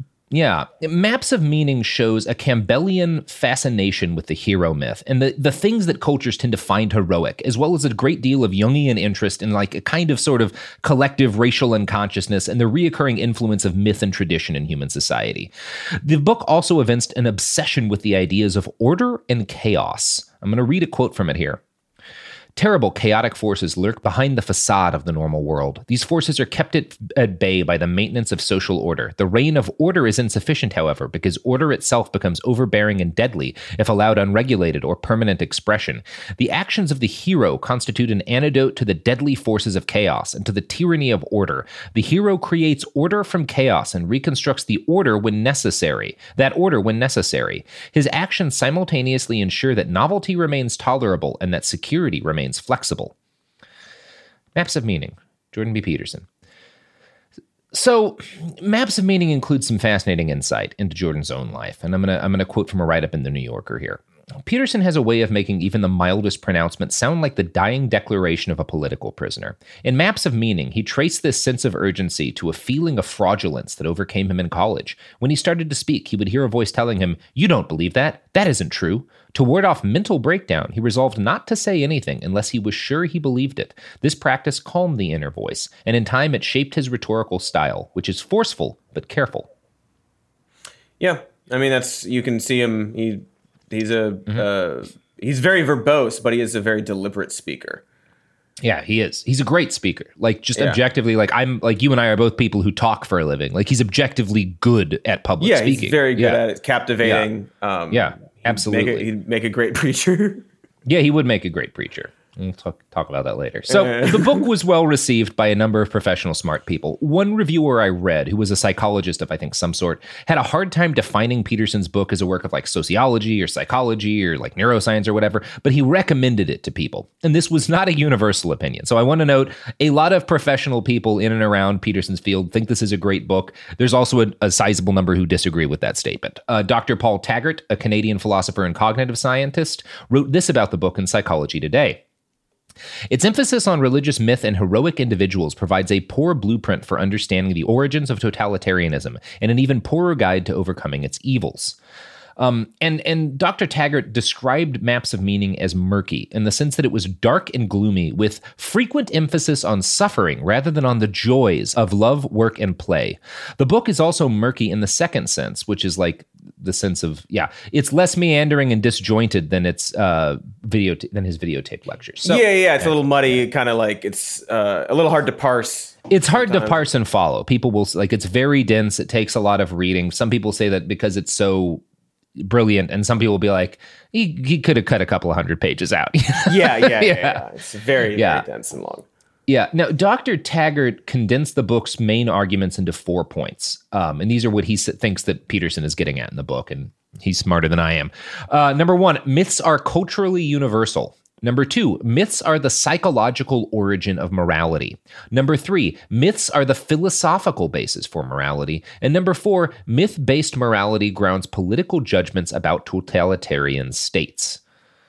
Maps of Meaning shows a Campbellian fascination with the hero myth and the things that cultures tend to find heroic, as well as a great deal of Jungian interest in like a kind of sort of collective racial unconsciousness and the reoccurring influence of myth and tradition in human society. The book also evinced an obsession with the ideas of order and chaos. I'm going to read a quote from it here. Terrible chaotic forces lurk behind the facade of the normal world. These forces are kept at bay by the maintenance of social order. The reign of order is insufficient, however, because order itself becomes overbearing and deadly if allowed unregulated or permanent expression. The actions of the hero constitute an antidote to the deadly forces of chaos and to the tyranny of order. The hero creates order from chaos and reconstructs the order when necessary. His actions simultaneously ensure that novelty remains tolerable and that security remains flexible. Maps of Meaning, Jordan B. Peterson. So, Maps of Meaning includes some fascinating insight into Jordan's own life, and I'm gonna quote from a write-up in The New Yorker here. Peterson has a way of making even the mildest pronouncement sound like the dying declaration of a political prisoner. In Maps of Meaning, he traced this sense of urgency to a feeling of fraudulence that overcame him in college. When he started to speak, he would hear a voice telling him, "You don't believe that. That isn't true." To ward off mental breakdown, he resolved not to say anything unless he was sure he believed it. This practice calmed the inner voice, and in time it shaped his rhetorical style, which is forceful but careful. Yeah, I mean, you can see him. He's very verbose, but he is a very deliberate speaker. Yeah, he is. He's a great speaker. Like, just objectively, like, I'm like, you and I are both people who talk for a living. Like, he's objectively good at public speaking. Yeah, he's very good at it. Captivating. Yeah, absolutely. He'd make a great preacher. Yeah, he would make a great preacher. We'll talk about that later. So the book was well received by a number of professional smart people. One reviewer I read, who was a psychologist of, I think, some sort, had a hard time defining Peterson's book as a work of like sociology or psychology or like neuroscience or whatever, but he recommended it to people. And this was not a universal opinion. So I want to note a lot of professional people in and around Peterson's field think this is a great book. There's also a sizable number who disagree with that statement. Dr. Paul Taggart, a Canadian philosopher and cognitive scientist, wrote this about the book in Psychology Today. Its emphasis on religious myth and heroic individuals provides a poor blueprint for understanding the origins of totalitarianism and an even poorer guide to overcoming its evils. And Dr. Taggart described Maps of Meaning as murky in the sense that it was dark and gloomy with frequent emphasis on suffering rather than on the joys of love, work, and play. The book is also murky in the second sense, which is like the sense of, it's less meandering and disjointed than its than his videotape lectures. So, it's a little muddy, kind of like it's a little hard to parse. It's hard to parse and follow. People will like, it's very dense. It takes a lot of reading. Some people say that because it's so brilliant, and some people will be like, he could have cut a couple of 100 pages out. Yeah. It's very dense and long. Yeah. Now, Dr. Taggart condensed the book's main arguments into 4 points. And these are what he thinks that Peterson is getting at in the book. And He's smarter than I am. Number 1, myths are culturally universal. Number 2, myths are the psychological origin of morality. Number 3, myths are the philosophical basis for morality. And number 4, myth-based morality grounds political judgments about totalitarian states.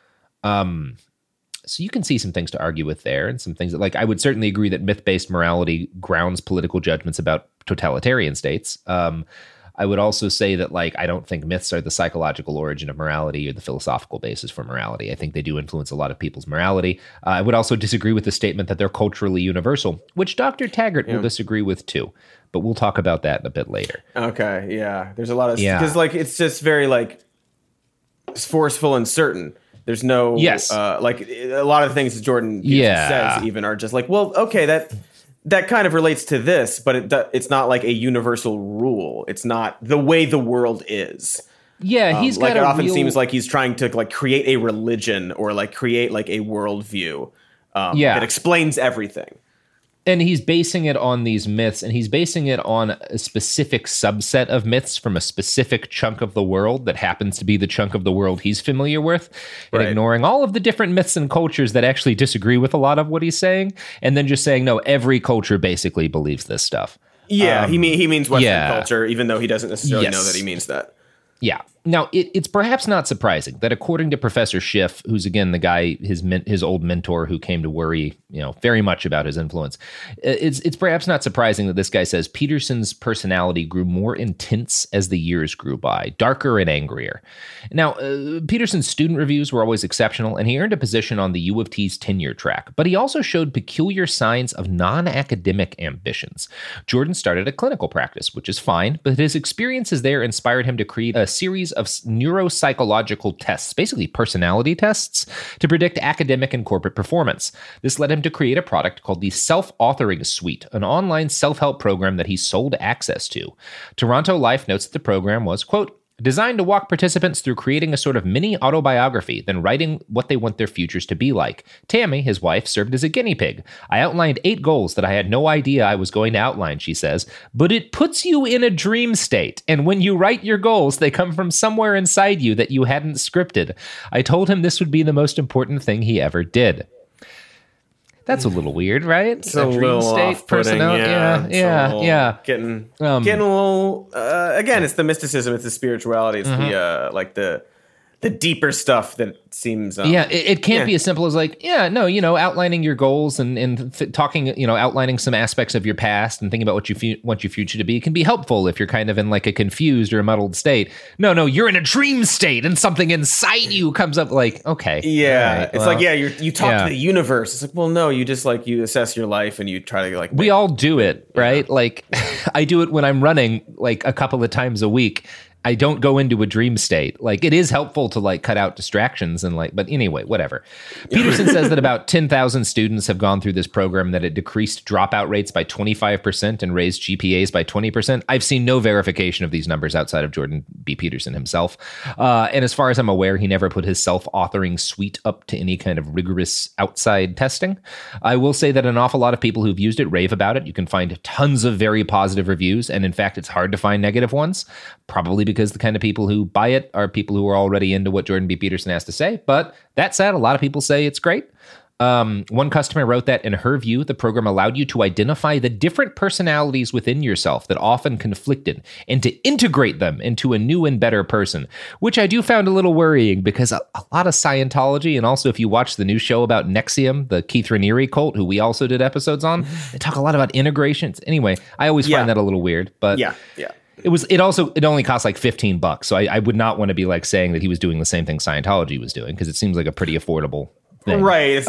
So you can see some things to argue with there, and some things that, like, I would certainly agree that myth-based morality grounds political judgments about totalitarian states. I would also say that, like, I don't think myths are the psychological origin of morality or the philosophical basis for morality. I think they do influence a lot of people's morality. I would also disagree with the statement that they're culturally universal, which Dr. Taggart will disagree with too. But we'll talk about that a bit later. Okay, yeah. There's a lot of... Because, like, it's just very, like, forceful and certain. There's no... Yes. Like, a lot of things that Jordan says even are just like, well, okay, that kind of relates to this, but it's not like a universal rule. It's not the way the world is. Yeah, he's got like it often seems like he's trying to like create a religion or like create like a worldview that explains everything. And he's basing it on these myths, and he's basing it on a specific subset of myths from a specific chunk of the world that happens to be the chunk of the world he's familiar with, and ignoring all of the different myths and cultures that actually disagree with a lot of what he's saying, and then just saying, no, every culture basically believes this stuff. Yeah, he means Western culture, even though he doesn't necessarily know that he means that. Yeah. Now, it's perhaps not surprising that according to Professor Schiff, who's, again, the guy, his old mentor who came to worry, very much about his influence, it's perhaps not surprising that this guy says Peterson's personality grew more intense as the years grew by, darker and angrier. Now, Peterson's student reviews were always exceptional, and he earned a position on the U of T's tenure track, but he also showed peculiar signs of non-academic ambitions. Jordan started a clinical practice, which is fine, but his experiences there inspired him to create a series of neuropsychological tests, basically personality tests, to predict academic and corporate performance. This led him to create a product called the Self-Authoring Suite, an online self-help program that he sold access to. Toronto Life notes that the program was, quote, designed to walk participants through creating a sort of mini autobiography, then writing what they want their futures to be like. Tammy, his wife, served as a guinea pig. I outlined 8 goals that I had no idea I was going to outline, she says, but it puts you in a dream state, and when you write your goals, they come from somewhere inside you that you hadn't scripted. I told him this would be the most important thing he ever did. That's a little weird, right? It's a little off-putting. Yeah. Getting a little. Again, it's the mysticism. It's the spirituality. It's the deeper stuff that seems. It can't be as simple as like, outlining your goals and talking, outlining some aspects of your past and thinking about what you want your future to be can be helpful if you're kind of in like a confused or a muddled state. No, you're in a dream state and something inside you comes up like, okay. Yeah. Right, it's like, you talk to the universe. It's like, well, no, you just like, you assess your life and you try to like. We all do it, right? Yeah. Like I do it when I'm running like a couple of times a week. I don't go into a dream state. Like it is helpful to like cut out distractions and like, but anyway, whatever. Peterson says that about 10,000 students have gone through this program, that it decreased dropout rates by 25% and raised GPAs by 20%. I've seen no verification of these numbers outside of Jordan B. Peterson himself. And as far as I'm aware, he never put his self-authoring suite up to any kind of rigorous outside testing. I will say that an awful lot of people who've used it rave about it. You can find tons of very positive reviews. And in fact, it's hard to find negative ones, probably because the kind of people who buy it are people who are already into what Jordan B. Peterson has to say. But that said, a lot of people say it's great. One customer wrote that in her view, the program allowed you to identify the different personalities within yourself that often conflicted and to integrate them into a new and better person, which I do found a little worrying because a lot of Scientology, and also if you watch the new show about NXIVM, the Keith Raniere cult, who we also did episodes on, they talk a lot about integrations. Anyway, I always find that a little weird, but yeah. It only cost like $15. So I would not want to be like saying that he was doing the same thing Scientology was doing, because it seems like a pretty affordable thing. Right.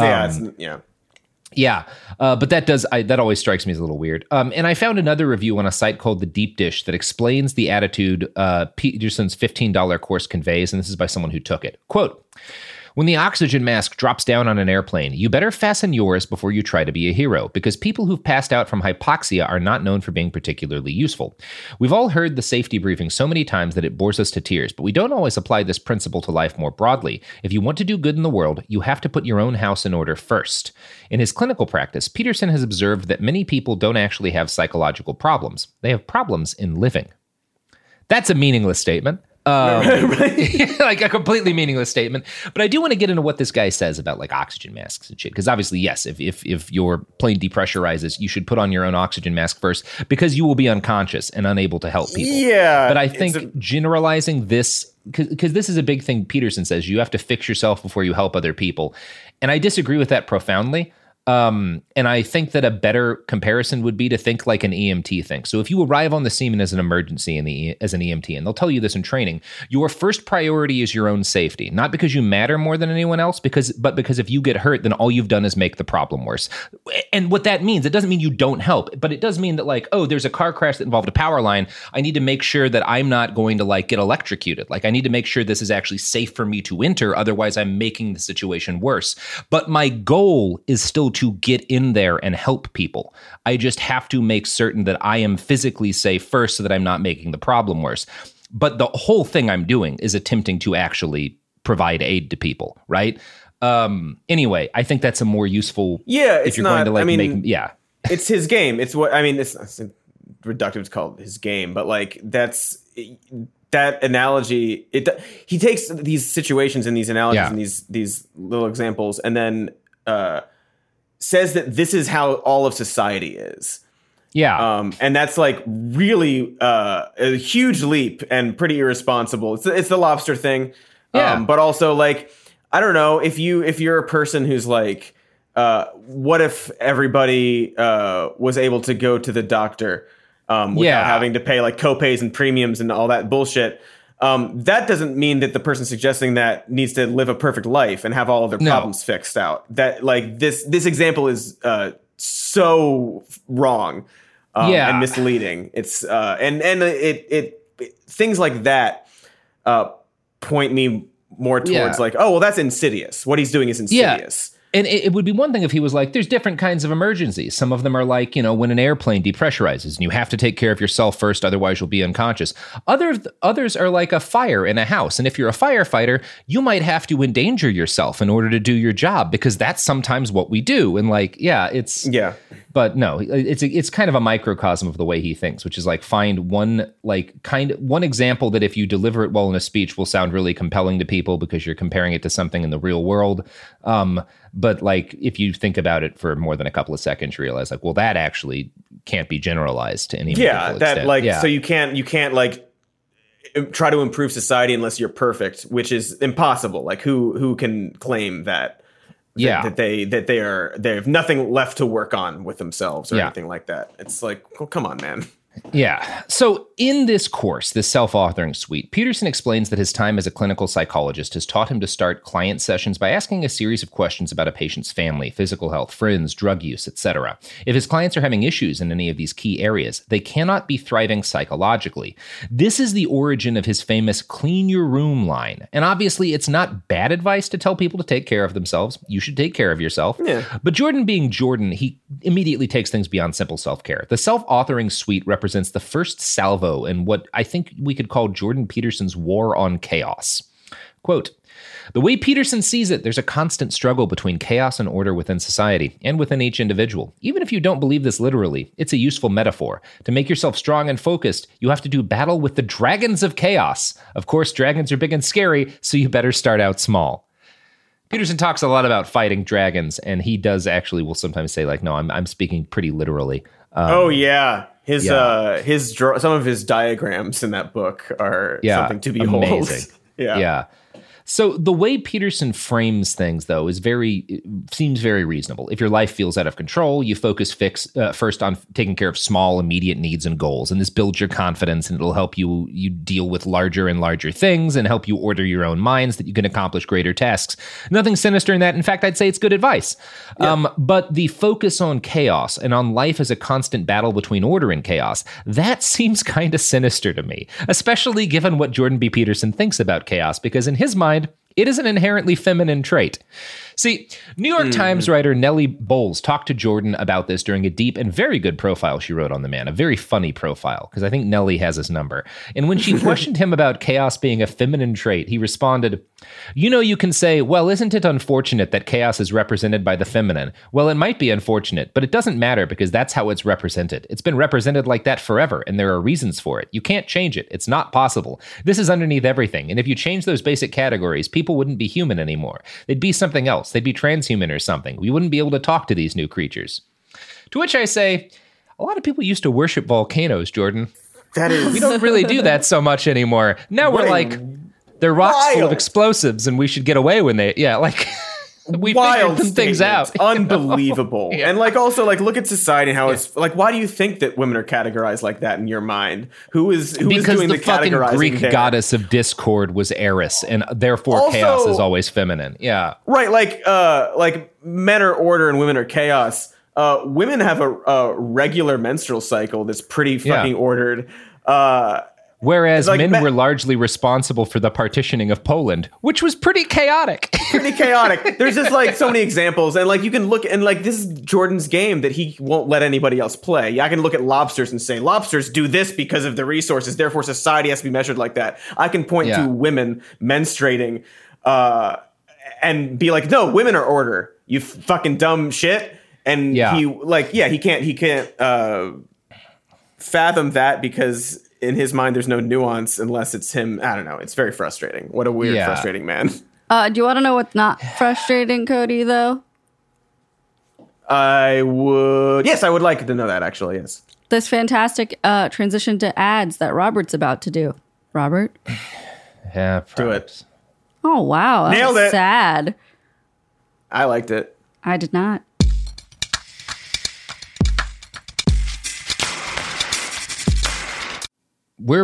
But that always strikes me as a little weird. And I found another review on a site called The Deep Dish that explains the attitude Peterson's $15 course conveys, and this is by someone who took it. Quote, when the oxygen mask drops down on an airplane, you better fasten yours before you try to be a hero, because people who've passed out from hypoxia are not known for being particularly useful. We've all heard the safety briefing so many times that it bores us to tears, but we don't always apply this principle to life more broadly. If you want to do good in the world, you have to put your own house in order first. In his clinical practice, Peterson has observed that many people don't actually have psychological problems. They have problems in living. That's a meaningless statement. Like a completely meaningless statement. But I do want to get into what this guy says about like oxygen masks and shit. Because obviously, yes, if your plane depressurizes, you should put on your own oxygen mask first because you will be unconscious and unable to help people. Yeah. But I think generalizing this, because this is a big thing Peterson says, you have to fix yourself before you help other people. And I disagree with that profoundly. And I think that a better comparison would be to think like an EMT thinks. So if you arrive on the scene as an emergency as an EMT, and they'll tell you this in training, your first priority is your own safety, not because you matter more than anyone else, but because if you get hurt, then all you've done is make the problem worse. And what that means, it doesn't mean you don't help, but it does mean that like, oh, there's a car crash that involved a power line. I need to make sure that I'm not going to like get electrocuted. Like I need to make sure this is actually safe for me to enter. Otherwise, I'm making the situation worse. But my goal is still to get in there and help people. I just have to make certain that I am physically safe first so that I'm not making the problem worse. But the whole thing I'm doing is attempting to actually provide aid to people, right? Anyway, I think that's a more useful. Yeah, it's if you're not, going to like I mean, make. Yeah, it's his game. It's what I mean. It's reductive to call it his game, but like that analogy. He takes these situations and these analogies and these little examples, and then says that this is how all of society is. Yeah. And that's like really a huge leap and pretty irresponsible. It's the lobster thing. Yeah. But also like, I don't know, if you're a person who's like, what if everybody was able to go to the doctor without having to pay like copays and premiums and all that bullshit? That doesn't mean that the person suggesting that needs to live a perfect life and have all of their problems fixed out. That like this example is so wrong and misleading. It's and it things like that point me more towards like, oh well, that's insidious. What he's doing is insidious. And it would be one thing if he was like, there's different kinds of emergencies. Some of them are like, you know, when an airplane depressurizes and you have to take care of yourself first, otherwise you'll be unconscious. Others are like a fire in a house. And if you're a firefighter, you might have to endanger yourself in order to do your job because that's sometimes what we do. And like, but no, it's kind of a microcosm of the way he thinks, which is like find one example that if you deliver it well in a speech will sound really compelling to people because you're comparing it to something in the real world. But like, if you think about it for more than a couple of seconds, you realize like, well, that actually can't be generalized to any meaningful extent. So you can't like try to improve society unless you're perfect, which is impossible. Like who can claim that? That they have nothing left to work on with themselves or anything like that. It's like, well, come on, man. Yeah. So in this course, this self-authoring suite, Peterson explains that his time as a clinical psychologist has taught him to start client sessions by asking a series of questions about a patient's family, physical health, friends, drug use, etc. If his clients are having issues in any of these key areas, they cannot be thriving psychologically. This is the origin of his famous clean your room line. And obviously, it's not bad advice to tell people to take care of themselves. You should take care of yourself. Yeah. But Jordan being Jordan, he immediately takes things beyond simple self-care. The self-authoring suite represents the first salvo in what I think we could call Jordan Peterson's war on chaos. Quote, the way Peterson sees it, there's a constant struggle between chaos and order within society and within each individual. Even if you don't believe this literally, it's a useful metaphor. To make yourself strong and focused, you have to do battle with the dragons of chaos. Of course, dragons are big and scary, so you better start out small. Peterson talks a lot about fighting dragons, and he does actually will sometimes say like, no, I'm speaking pretty literally. Some of his diagrams in that book are something to behold. Amazing. Yeah. So the way Peterson frames things, though, seems very reasonable. If your life feels out of control, you focus first on taking care of small, immediate needs and goals, and this builds your confidence, and it'll help you deal with larger and larger things and help you order your own minds that you can accomplish greater tasks. Nothing sinister in that. In fact, I'd say it's good advice. Yeah. But the focus on chaos and on life as a constant battle between order and chaos, that seems kind of sinister to me, especially given what Jordan B. Peterson thinks about chaos, because in his mind, it is an inherently feminine trait. See, New York Times writer Nellie Bowles talked to Jordan about this during a deep and very good profile she wrote on the man, a very funny profile, because I think Nellie has his number. And when she questioned him about chaos being a feminine trait, he responded, you can say, well, isn't it unfortunate that chaos is represented by the feminine? Well, it might be unfortunate, but it doesn't matter because that's how it's represented. It's been represented like that forever, and there are reasons for it. You can't change it. It's not possible. This is underneath everything, and if you change those basic categories, people wouldn't be human anymore. They'd be something else. They'd be transhuman or something. We wouldn't be able to talk to these new creatures. To which I say, a lot of people used to worship volcanoes, Jordan. We don't really do that so much anymore. Now we're like, they're rocks full of explosives, and we should get away when they, we figured some things out. Unbelievable. Yeah. And also look at society and how it's why do you think that women are categorized like that in your mind? Who is doing the categorizing? Because the fucking Greek goddess of discord was Eris, and therefore chaos is always feminine. Yeah. Right. Like men are order and women are chaos. Women have a regular menstrual cycle that's pretty fucking ordered. Whereas men were largely responsible for the partitioning of Poland, which was pretty chaotic. There's just so many examples. And you can look and this is Jordan's game that he won't let anybody else play. Yeah, I can look at lobsters and say lobsters do this because of the resources. Therefore, society has to be measured like that. I can point to women menstruating and be like, no, women are order. You fucking dumb shit. And he can't fathom that because in his mind, there's no nuance unless it's him. I don't know. It's very frustrating. What a weird, frustrating man. Do you want to know what's not frustrating, Cody, though? I would. Yes, I would like to know that, actually, yes. This fantastic transition to ads that Robert's about to do. Robert? Yeah, do it. Oh, wow. Nailed it. Sad. I liked it. I did not. We're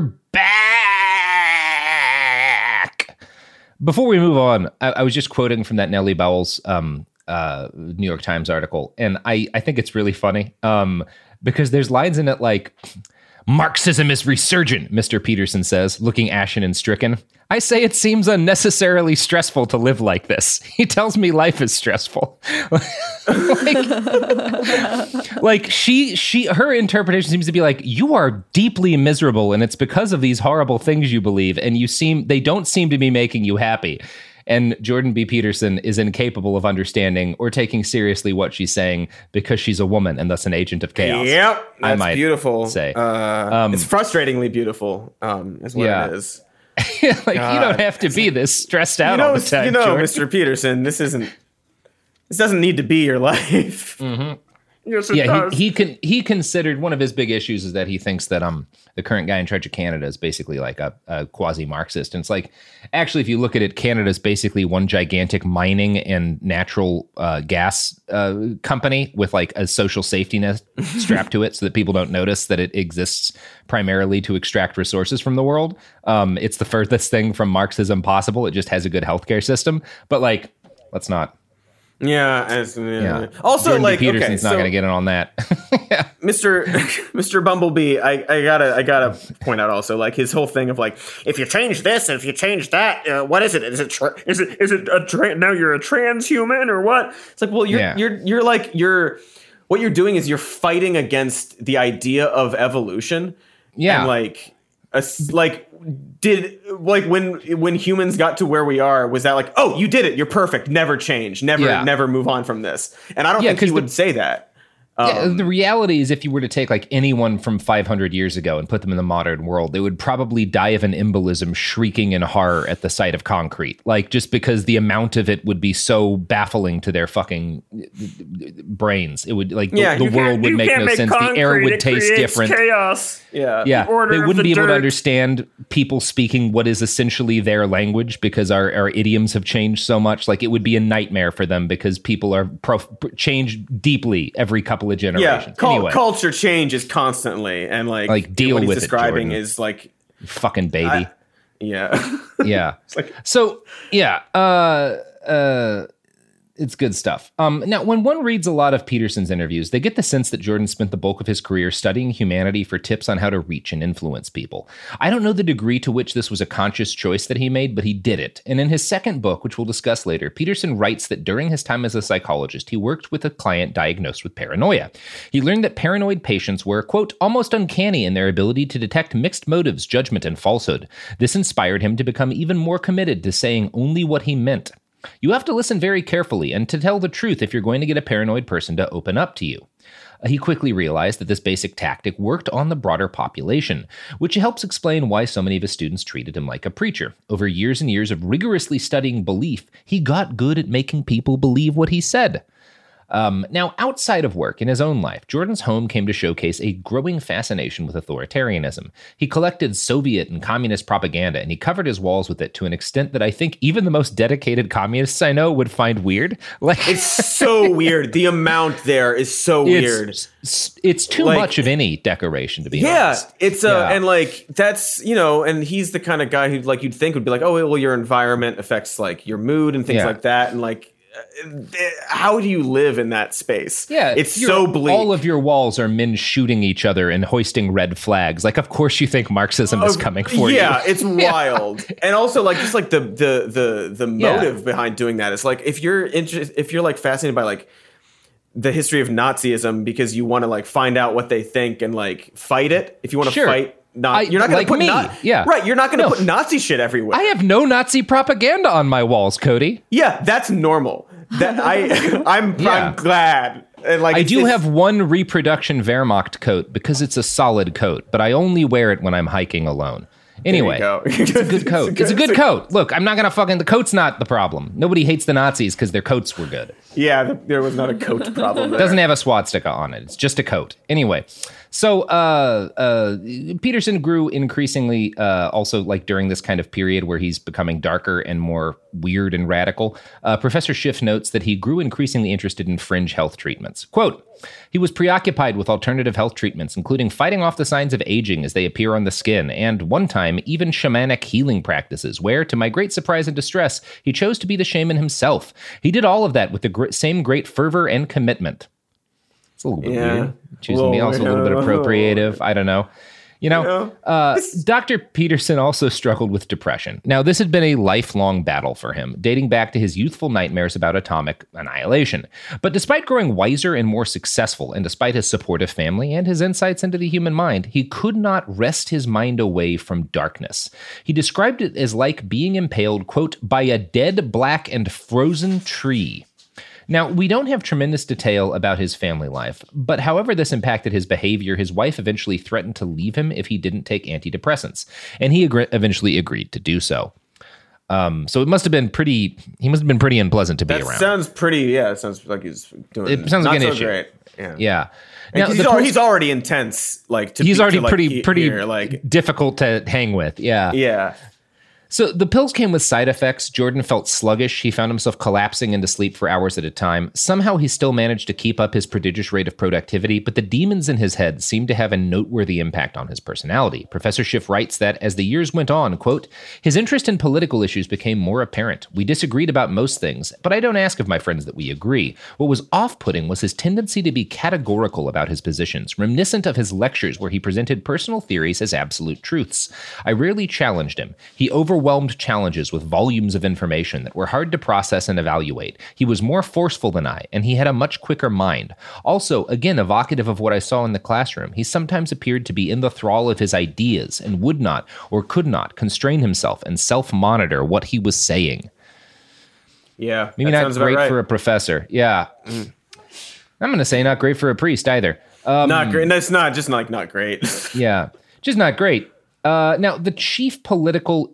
back. Before we move on, I was just quoting from that Nellie Bowles New York Times article, and I think it's really funny because there's lines in it like, Marxism is resurgent, Mr. Peterson says, looking ashen and stricken. I say it seems unnecessarily stressful to live like this. He tells me life is stressful. Her interpretation seems to be like, you are deeply miserable, and it's because of these horrible things you believe, and they don't seem to be making you happy. And Jordan B. Peterson is incapable of understanding or taking seriously what she's saying because she's a woman and thus an agent of chaos. Yep, that's beautiful. Say. It's frustratingly beautiful, is what it is. You don't have to be this stressed out all the time, Jordan. Mr. Peterson, this doesn't need to be your life. Mm-hmm. Yes, it does. He considered one of his big issues is that he thinks that the current guy in charge of Canada is basically like a quasi-Marxist. And it's like, actually, if you look at it, Canada's basically one gigantic mining and natural gas company with like a social safety net strapped to it so that people don't notice that it exists primarily to extract resources from the world. It's the furthest thing from Marxism possible. It just has a good healthcare system. But let's not. Yeah. Also, Jordan Peterson's not going to get in on that. Mr. Bumblebee, I gotta point out also his whole thing of if you change this and if you change that, what is it? Is it now you're a transhuman or what? It's like, well, you're what you're doing is you're fighting against the idea of evolution. Yeah, and when humans got to where we are, was that oh, you did it, you're perfect, never change, never move on from this? And I don't think he would say that. The reality is, if you were to take anyone from 500 years ago and put them in the modern world, they would probably die of an embolism, shrieking in horror at the sight of concrete. Just because the amount of it would be so baffling to their fucking brains. It would the world would make no sense. The air would taste different. Chaos. Yeah. They wouldn't be able to understand people speaking what is essentially their language because our idioms have changed so much. It would be a nightmare for them because people are change deeply every couple of generations. Yeah, culture changes constantly, and deal what he's with describing it, is fucking baby. Yeah. Yeah. So yeah. It's good stuff. Now, when one reads a lot of Peterson's interviews, they get the sense that Jordan spent the bulk of his career studying humanity for tips on how to reach and influence people. I don't know the degree to which this was a conscious choice that he made, but he did it. And in his second book, which we'll discuss later, Peterson writes that during his time as a psychologist, he worked with a client diagnosed with paranoia. He learned that paranoid patients were, quote, almost uncanny in their ability to detect mixed motives, judgment, and falsehood. This inspired him to become even more committed to saying only what he meant. You have to listen very carefully and to tell the truth if you're going to get a paranoid person to open up to you. He quickly realized that this basic tactic worked on the broader population, which helps explain why so many of his students treated him like a preacher. Over years and years of rigorously studying belief, he got good at making people believe what he said. Now, outside of work, in his own life, Jordan's home came to showcase a growing fascination with authoritarianism. He collected Soviet and communist propaganda, and he covered his walls with it to an extent that I think even the most dedicated communists I know would find weird. It's so weird. The amount there is so weird. It's too much of any decoration, to be honest. And that's, and he's the kind of guy who you'd think would be like, oh, well, your environment affects your mood and things like that. And how do you live in that space? Yeah, it's so bleak. All of your walls are men shooting each other and hoisting red flags. Of course you think Marxism is coming for you. Yeah, it's wild. And also the motive behind doing that is if you're fascinated by the history of Nazism because you want to find out what they think and fight it. If you want to fight. You're not going to put right. You're not going to put Nazi shit everywhere. I have no Nazi propaganda on my walls, Cody. Yeah, that's normal. That I'm glad. And I do have one reproduction Wehrmacht coat because it's a solid coat, but I only wear it when I'm hiking alone. Anyway, it's a good coat. It's a good coat. Look, I'm not going to the coat's not the problem. Nobody hates the Nazis because their coats were good. Yeah, there was not a coat problem there. It doesn't have a swastika on it. It's just a coat. Anyway, so Peterson grew increasingly also during this kind of period where he's becoming darker and more weird and radical. Professor Schiff notes that he grew increasingly interested in fringe health treatments. Quote, he was preoccupied with alternative health treatments, including fighting off the signs of aging as they appear on the skin, and one time, even shamanic healing practices, where, to my great surprise and distress, he chose to be the shaman himself. He did all of that with the same great fervor and commitment. It's a little bit weird. Choosing me also a little bit appropriative. I don't know. Dr. Peterson also struggled with depression. Now, this had been a lifelong battle for him, dating back to his youthful nightmares about atomic annihilation. But despite growing wiser and more successful, and despite his supportive family and his insights into the human mind, he could not wrest his mind away from darkness. He described it as like being impaled, quote, by a dead, black, and frozen tree. Now, we don't have tremendous detail about his family life, but however this impacted his behavior, his wife eventually threatened to leave him if he didn't take antidepressants, and he eventually agreed to do so. So it must have been pretty unpleasant to be around. Sounds pretty, it sounds like he's doing it. Sounds like an issue. Great. Yeah. Now, he's already intense, he's already pretty difficult to hang with. Yeah. Yeah. So the pills came with side effects. Jordan felt sluggish. He found himself collapsing into sleep for hours at a time. Somehow he still managed to keep up his prodigious rate of productivity, but the demons in his head seemed to have a noteworthy impact on his personality. Professor Schiff writes that as the years went on, quote, his interest in political issues became more apparent. We disagreed about most things, but I don't ask of my friends that we agree. What was off-putting was his tendency to be categorical about his positions, reminiscent of his lectures where he presented personal theories as absolute truths. I rarely challenged him. He overwhelmed challenges with volumes of information that were hard to process and evaluate. He was more forceful than I, and he had a much quicker mind. Also, again, evocative of what I saw in the classroom, he sometimes appeared to be in the thrall of his ideas and would not or could not constrain himself and self-monitor what he was saying. Yeah. Maybe not great for a professor. Yeah. I'm going to say not great for a priest either. Not great. That's not great. Yeah. Just not great. Now, the chief political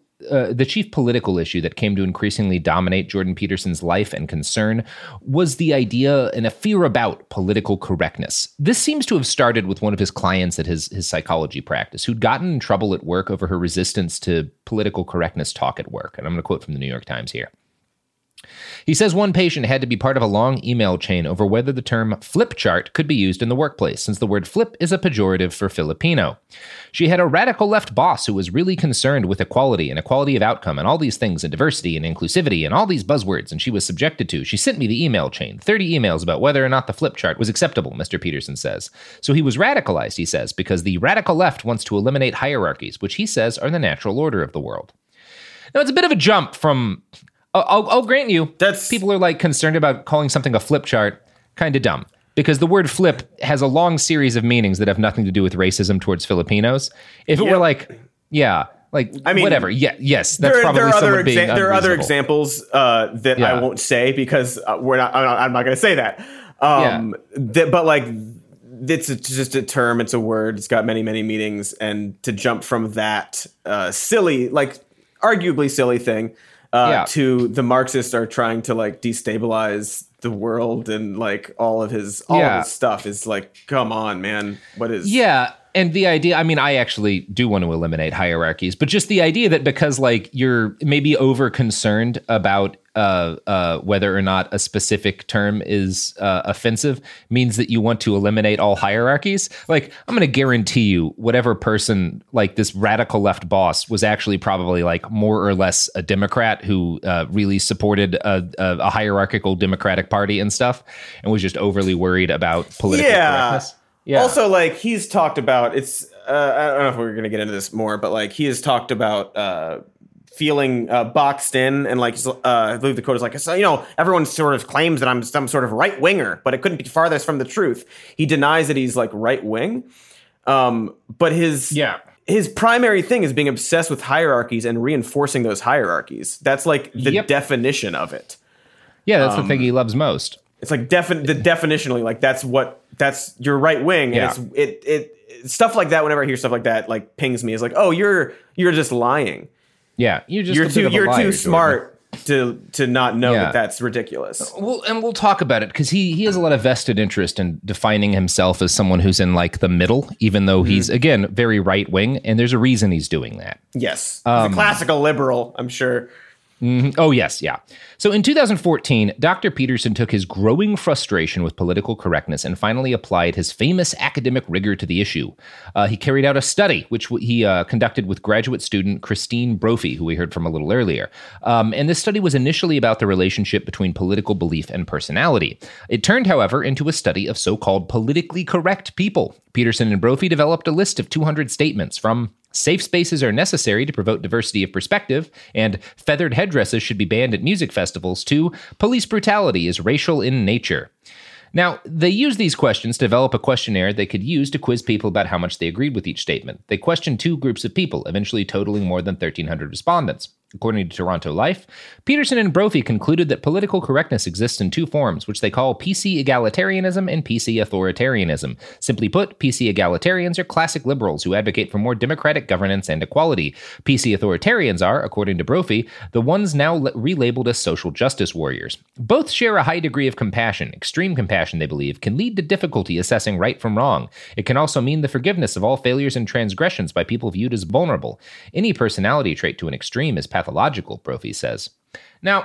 issue that came to increasingly dominate Jordan Peterson's life and concern was the idea and a fear about political correctness. This seems to have started with one of his clients at his psychology practice, who'd gotten in trouble at work over her resistance to political correctness talk at work. And I'm going to quote from the New York Times here. He says one patient had to be part of a long email chain over whether the term flip chart could be used in the workplace, since the word flip is a pejorative for Filipino. She had a radical left boss who was really concerned with equality and equality of outcome and all these things and diversity and inclusivity and all these buzzwords, and she was subjected to. She sent me the email chain, 30 emails about whether or not the flip chart was acceptable, Mr. Peterson says. So he was radicalized, he says, because the radical left wants to eliminate hierarchies, which he says are the natural order of the world. Now, it's a bit of a jump from... I'll grant you, people are like concerned about calling something a flip chart. Kind of dumb. Because the word flip has a long series of meanings that have nothing to do with racism towards Filipinos. If it were like, whatever. Yeah, yes, that's probably someone being unreasonable. There are other examples that I won't say because I'm not going to say that. But like, it's just a term. It's a word. It's got many, many meanings. And to jump from that silly, like arguably silly thing to the Marxists are trying to like destabilize the world and like all of his stuff is like, come on, man. What is... Yeah. And the idea, I mean, I actually do want to eliminate hierarchies, but just the idea that because like you're maybe over concerned about whether or not a specific term is offensive means that you want to eliminate all hierarchies. Like, I'm going to guarantee you whatever person like this radical left boss was actually probably like more or less a Democrat who really supported a hierarchical Democratic Party and stuff and was just overly worried about political correctness. Yeah. Also, like, he's talked about, it's, I don't know if we're going to get into this more, but, like, he has talked about feeling boxed in, and, like, I believe the quote is like, so, you know, everyone sort of claims that I'm some sort of right-winger, but it couldn't be farthest from the truth. He denies that he's, like, right-wing, but his primary thing is being obsessed with hierarchies and reinforcing those hierarchies. That's, like, the definition of it. Yeah, that's the thing he loves most. It's like definitionally, like that's your right wing. And it's stuff like that. Whenever I hear stuff like that, like pings me. It's like, oh, you're just lying. Yeah, you're too smart to not know that that's ridiculous. We'll talk about it because he has a lot of vested interest in defining himself as someone who's in like the middle, even though he's again very right wing, and there's a reason he's doing that. Yes, he's a classical liberal, I'm sure. Mm-hmm. Oh, yes. Yeah. So in 2014, Dr. Peterson took his growing frustration with political correctness and finally applied his famous academic rigor to the issue. He carried out a study, which he conducted with graduate student Christine Brophy, who we heard from a little earlier. And this study was initially about the relationship between political belief and personality. It turned, however, into a study of so-called politically correct people. Peterson and Brophy developed a list of 200 statements from safe spaces are necessary to promote diversity of perspective, and feathered headdresses should be banned at music festivals, to police brutality is racial in nature. Now, they used these questions to develop a questionnaire they could use to quiz people about how much they agreed with each statement. They questioned two groups of people, eventually totaling more than 1,300 respondents. According to Toronto Life, Peterson and Brophy concluded that political correctness exists in two forms, which they call PC egalitarianism and PC authoritarianism. Simply put, PC egalitarians are classic liberals who advocate for more democratic governance and equality. PC authoritarians are, according to Brophy, the ones now relabeled as social justice warriors. Both share a high degree of compassion. Extreme compassion, they believe, can lead to difficulty assessing right from wrong. It can also mean the forgiveness of all failures and transgressions by people viewed as vulnerable. Any personality trait to an extreme is pathological, Brophy says. Now,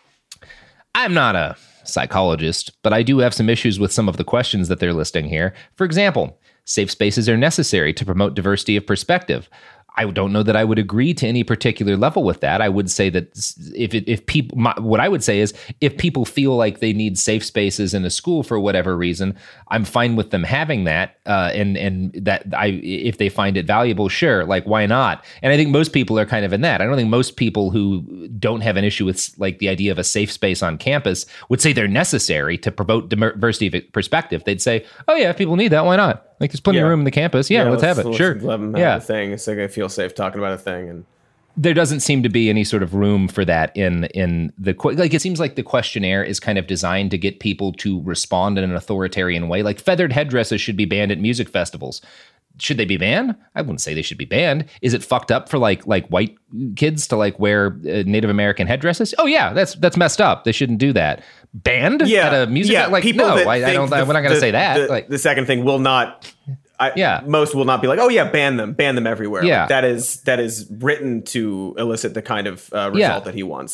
I'm not a psychologist, but I do have some issues with some of the questions that they're listing here. For example, safe spaces are necessary to promote diversity of perspective. I don't know that I would agree to any particular level with that. I would say that what I would say is if people feel like they need safe spaces in a school for whatever reason, I'm fine with them having that. And that if they find it valuable, sure, like why not? And I think most people are kind of in that. I don't think most people who don't have an issue with like the idea of a safe space on campus would say they're necessary to promote diversity of perspective. They'd say, oh yeah, if people need that, why not? Like there's plenty of room in the campus. Yeah, let's have it. Sure. Let them have a thing. It's like I feel safe talking about a thing. And there doesn't seem to be any sort of room for that in the like. It seems like the questionnaire is kind of designed to get people to respond in an authoritarian way. Like feathered headdresses should be banned at music festivals. Should they be banned? I wouldn't say they should be banned. Is it fucked up for like white kids to like wear Native American headdresses? Oh yeah, that's messed up. They shouldn't do that. Banned at a music like people no, I don't. We're not going to say that. Like the second thing will not. Most will not be like, oh yeah, ban them everywhere. Yeah, like, that is written to elicit the kind of result that he wants.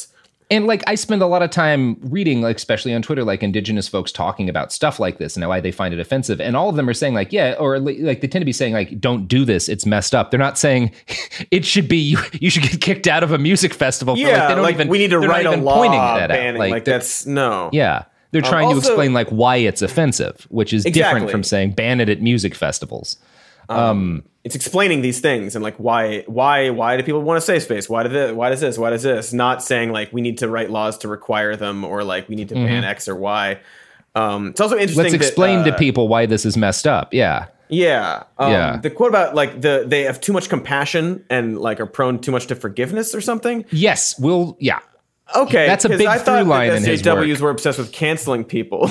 And like I spend a lot of time reading, like especially on Twitter, like Indigenous folks talking about stuff like this and why they find it offensive. And all of them are saying like, yeah, or like they tend to be saying like, don't do this. It's messed up. They're not saying it should be, you should get kicked out of a music festival. For, yeah, like, they don't even, we need to write a law banning. Like that's no. Yeah. They're trying to explain like why it's offensive, which is different from saying ban it at music festivals. It's explaining these things and like why do people want a safe space? Why does this? Not saying like we need to write laws to require them or like we need to ban X or Y. It's also interesting. Let's explain to people why this is messed up. Yeah. Yeah. The quote about like they have too much compassion and like are prone too much to forgiveness or something. Yes. Yeah. Okay. That's a big through line in his work. SJWs were obsessed with canceling people.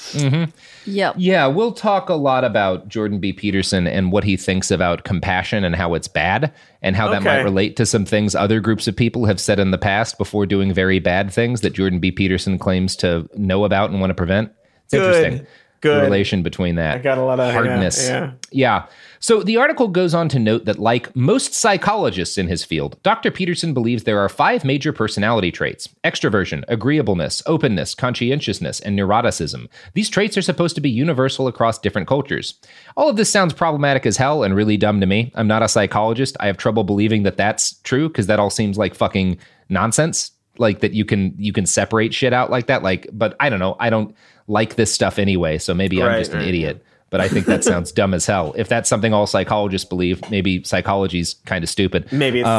Yep. Yeah, we'll talk a lot about Jordan B. Peterson and what he thinks about compassion and how it's bad and how that might relate to some things other groups of people have said in the past before doing very bad things that Jordan B. Peterson claims to know about and want to prevent. It's interesting. The relation between that. I got a lot of hardness. Yeah. So the article goes on to note that like most psychologists in his field, Dr. Peterson believes there are 5 major personality traits: extroversion, agreeableness, openness, conscientiousness, and neuroticism. These traits are supposed to be universal across different cultures. All of this sounds problematic as hell and really dumb to me. I'm not a psychologist. I have trouble believing that that's true because that all seems like fucking nonsense. Like that you can separate shit out like that. Like, but I don't know. I don't like this stuff anyway, so maybe I'm just an idiot. But I think that sounds dumb as hell. If that's something all psychologists believe, maybe psychology's kind of stupid. Maybe it's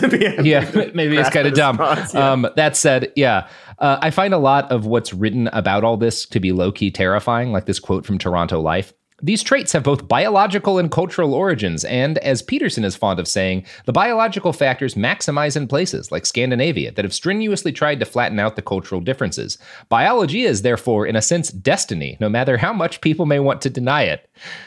maybe it's kind of dumb. That said, I find a lot of what's written about all this to be low-key terrifying, like this quote from Toronto Life. These traits have both biological and cultural origins, and, as Peterson is fond of saying, the biological factors maximize in places like Scandinavia that have strenuously tried to flatten out the cultural differences. Biology is, therefore, in a sense, destiny, no matter how much people may want to deny it.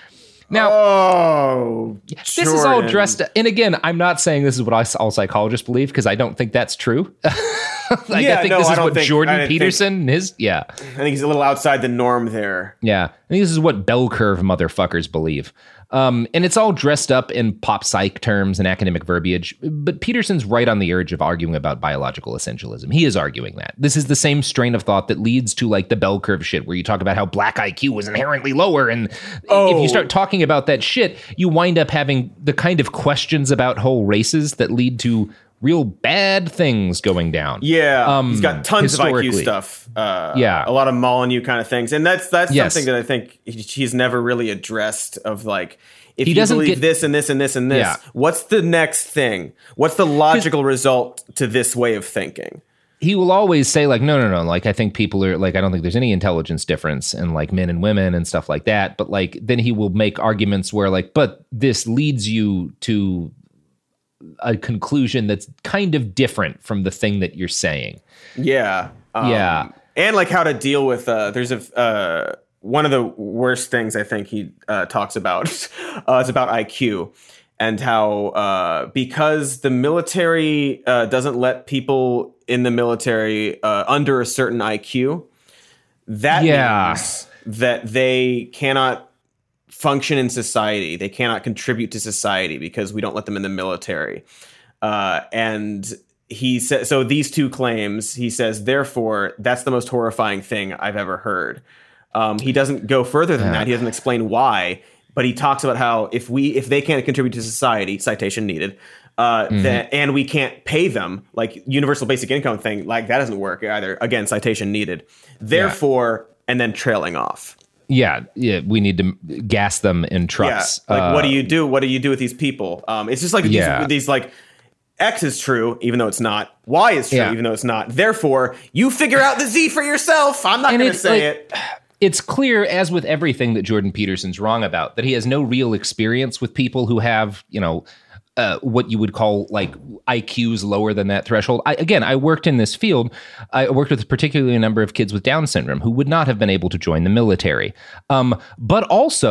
Now, this is all dressed up. And again, I'm not saying this is what all psychologists believe, because I don't think that's true. I think this is what Jordan Peterson is. Yeah. I think he's a little outside the norm there. Yeah. I think this is what bell curve motherfuckers believe. And it's all dressed up in pop psych terms and academic verbiage. But Peterson's right on the edge of arguing about biological essentialism. He is arguing that. This is the same strain of thought that leads to like the bell curve shit where you talk about how black IQ is inherently lower. And if you start talking about that shit, you wind up having the kind of questions about whole races that lead to real bad things going down. Yeah, he's got tons of IQ stuff. A lot of Molyneux kind of things, and that's something that I think he's never really addressed. Of like, if you believe this and this and this and this, what's the next thing? What's the logical result to this way of thinking? He will always say like, no. Like, I think people are like, I don't think there's any intelligence difference in like men and women and stuff like that. But like, then he will make arguments where like, but this leads you to a conclusion that's kind of different from the thing that you're saying. Yeah. And like how to deal with, there's one of the worst things I think he talks about is about IQ and how because the military doesn't let people in the military under a certain IQ, that means that they cannot function in society. They cannot contribute to society because we don't let them in the military. And he says, so these two claims, he says, therefore, that's the most horrifying thing I've ever heard. He doesn't go further than that. He doesn't explain why, but he talks about how if they can't contribute to society, citation needed, and we can't pay them, like universal basic income thing, like that doesn't work either. Again, citation needed. Therefore, and then trailing off. Yeah, we need to gas them in trucks. Yeah, like what do you do? What do you do with these people? It's just like these like X is true, even though it's not. Y is true, even though it's not. Therefore, you figure out the Z for yourself. I'm not going to say it. It's clear, as with everything that Jordan Peterson's wrong about, that he has no real experience with people who have, what you would call like IQs lower than that threshold. I worked in this field. I worked with particularly a number of kids with Down syndrome who would not have been able to join the military. But also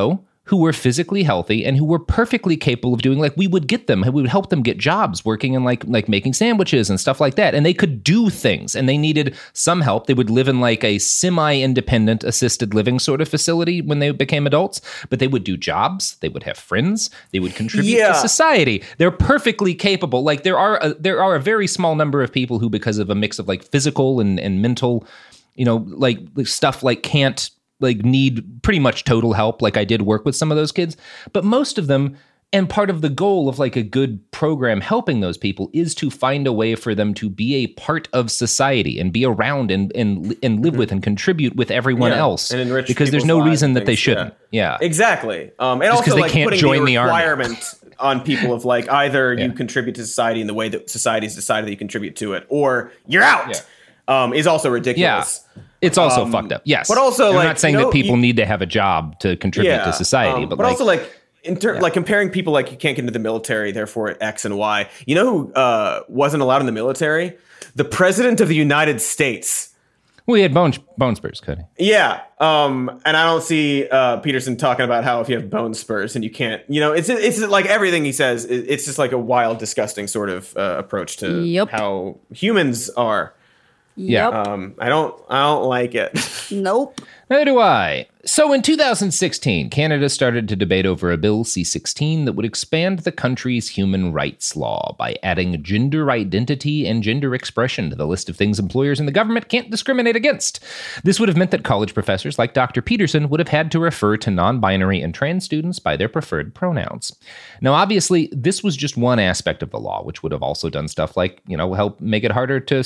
who were physically healthy and who were perfectly capable of doing, like, we would help them get jobs working in like making sandwiches and stuff like that. And they could do things and they needed some help. They would live in like a semi-independent assisted living sort of facility when they became adults, but they would do jobs. They would have friends. They would contribute to society. They're perfectly capable. Like there are a very small number of people who, because of a mix of like physical and mental, like stuff, like can't, like need pretty much total help. Like I did work with some of those kids, but most of them, and part of the goal of like a good program helping those people is to find a way for them to be a part of society and be around and live with and contribute with everyone else. And enrich, because there's no reason that they shouldn't. Yeah. Exactly. And just also like putting the requirement on people of like either you contribute to society in the way that society's decided that you contribute to it, or you're out. Is also ridiculous. Yeah. It's also fucked up. Yes. But also, I'm not saying that people need to have a job to contribute to society, but also like like comparing people, like you can't get into the military, therefore X and Y. You know who wasn't allowed in the military? The President of the United States. Well, he had bone spurs, could he? Yeah. And I don't see Peterson talking about how if you have bone spurs and you can't, it's like everything he says, it's just like a wild, disgusting sort of approach to how humans are. Yep. I don't like it. Nope. Neither do I. So in 2016, Canada started to debate over a bill, C-16, that would expand the country's human rights law by adding gender identity and gender expression to the list of things employers and the government can't discriminate against. This would have meant that college professors like Dr. Peterson would have had to refer to non-binary and trans students by their preferred pronouns. Now, obviously, this was just one aspect of the law, which would have also done stuff like, help make it harder to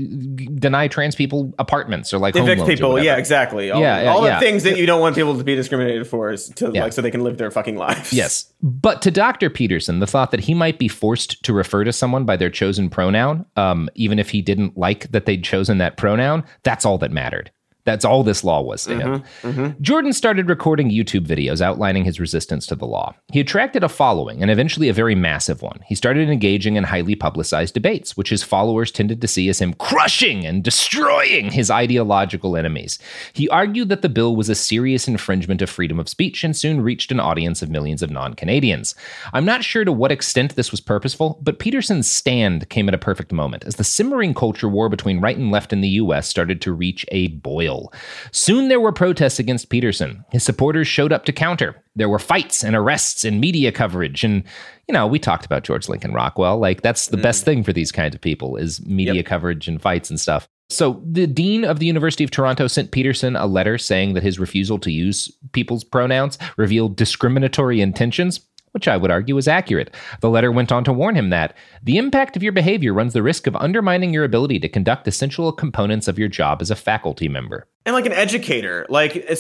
deny trans people apartments or like home loans people. Or whatever. Yeah, exactly. All the things that you don't want people to be discriminated for is like so they can live their fucking lives. Yes. But to Dr. Peterson, the thought that he might be forced to refer to someone by their chosen pronoun, even if he didn't like that they'd chosen that pronoun, that's all that mattered. That's all this law was to him. Mm-hmm. Jordan started recording YouTube videos outlining his resistance to the law. He attracted a following, and eventually a very massive one. He started engaging in highly publicized debates, which his followers tended to see as him crushing and destroying his ideological enemies. He argued that the bill was a serious infringement of freedom of speech and soon reached an audience of millions of non-Canadians. I'm not sure to what extent this was purposeful, but Peterson's stand came at a perfect moment as the simmering culture war between right and left in the U.S. started to reach a boil. Soon there were protests against Peterson. His supporters showed up to counter. There were fights and arrests and media coverage. And, we talked about George Lincoln Rockwell. Like, that's the best thing for these kinds of people is media coverage and fights and stuff. So the dean of the University of Toronto sent Peterson a letter saying that his refusal to use people's pronouns revealed discriminatory intentions, which I would argue is accurate. The letter went on to warn him that the impact of your behavior runs the risk of undermining your ability to conduct essential components of your job as a faculty member. And like an educator, like you're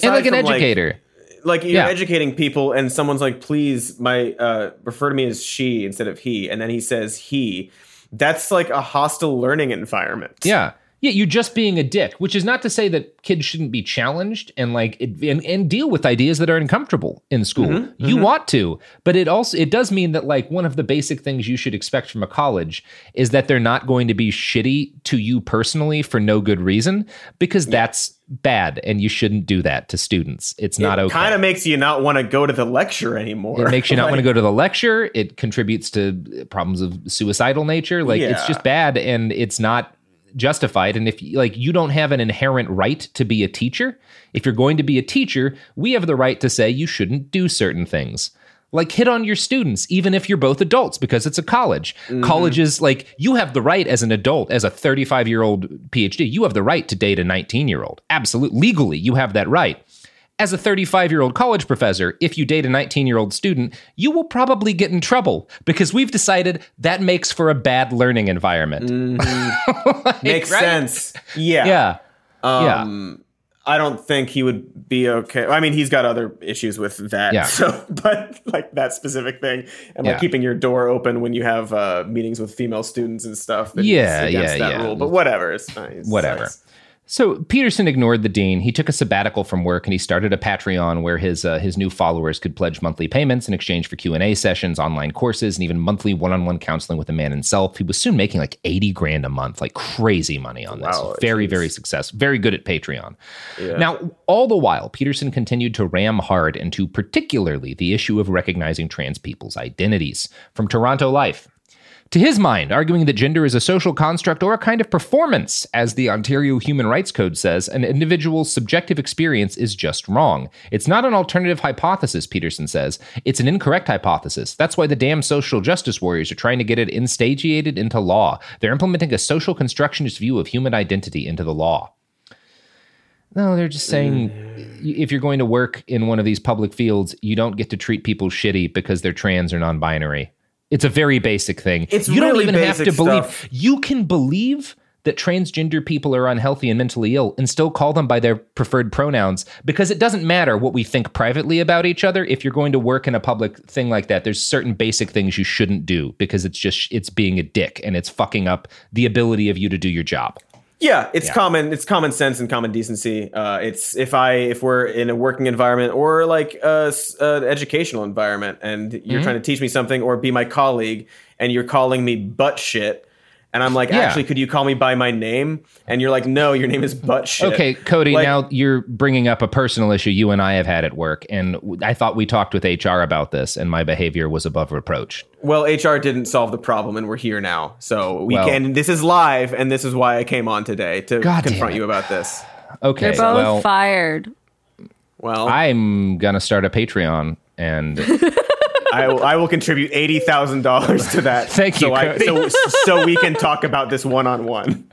educating people, and someone's like, "Please, refer to me as she instead of he," and then he says he. That's like a hostile learning environment. Yeah. Yeah, you're just being a dick, which is not to say that kids shouldn't be challenged and and deal with ideas that are uncomfortable in school. Mm-hmm, you want to, but it does mean that like one of the basic things you should expect from a college is that they're not going to be shitty to you personally for no good reason, because that's bad and you shouldn't do that to students. It's not okay. It kind of makes you not want to go to the lecture anymore. It makes you not want to go to the lecture. It contributes to problems of suicidal nature. It's just bad, and it's not justified. And if you don't have an inherent right to be a teacher, if you're going to be a teacher, we have the right to say you shouldn't do certain things. Like hit on your students, even if you're both adults, because it's a college. Mm-hmm. Colleges, you have the right as an adult, as a 35-year-old PhD, you have the right to date a 19-year-old. Absolutely. Legally, you have that right. As a 35-year-old college professor, if you date a 19-year-old student, you will probably get in trouble because we've decided that makes for a bad learning environment. Mm-hmm. Makes sense. Yeah. Yeah. I don't think he would be okay. I mean, he's got other issues with that. Yeah. So, but that specific thing and keeping your door open when you have meetings with female students and stuff. That that rule. But whatever. It's nice. Whatever. Nice. So Peterson ignored the dean. He took a sabbatical from work and he started a Patreon where his new followers could pledge monthly payments in exchange for Q&A sessions, online courses, and even monthly one-on-one counseling with the man himself. He was soon making like 80 grand a month, like crazy money on this. Wow, very, very successful. Very good at Patreon. Yeah. Now, all the while, Peterson continued to ram hard into particularly the issue of recognizing trans people's identities. From Toronto Life. To his mind, arguing that gender is a social construct or a kind of performance, as the Ontario Human Rights Code says, an individual's subjective experience is just wrong. It's not an alternative hypothesis, Peterson says. It's an incorrect hypothesis. That's why the damn social justice warriors are trying to get it instantiated into law. They're implementing a social constructionist view of human identity into the law. No, they're just saying if you're going to work in one of these public fields, you don't get to treat people shitty because they're trans or non-binary. It's a very basic thing. You don't even have to believe. You can believe that transgender people are unhealthy and mentally ill and still call them by their preferred pronouns, because it doesn't matter what we think privately about each other. If you're going to work in a public thing like that, there's certain basic things you shouldn't do because it's being a dick and it's fucking up the ability of you to do your job. Yeah, it's common sense and common decency. It's if we're in a working environment or like an educational environment, and you're trying to teach me something or be my colleague, and you're calling me butt shit, and I'm like, actually, could you call me by my name? And you're like, no, your name is butt shit. Okay, Cody, now you're bringing up a personal issue you and I have had at work, and I thought we talked with HR about this, and my behavior was above reproach. Well, HR didn't solve the problem, and we're here now. So we can. This is live, and this is why I came on today to confront you about this. Okay, you're both fired. Well, I'm gonna start a Patreon, and I will contribute $80,000 to that. Thank you, Cody. So we can talk about this one-on-one.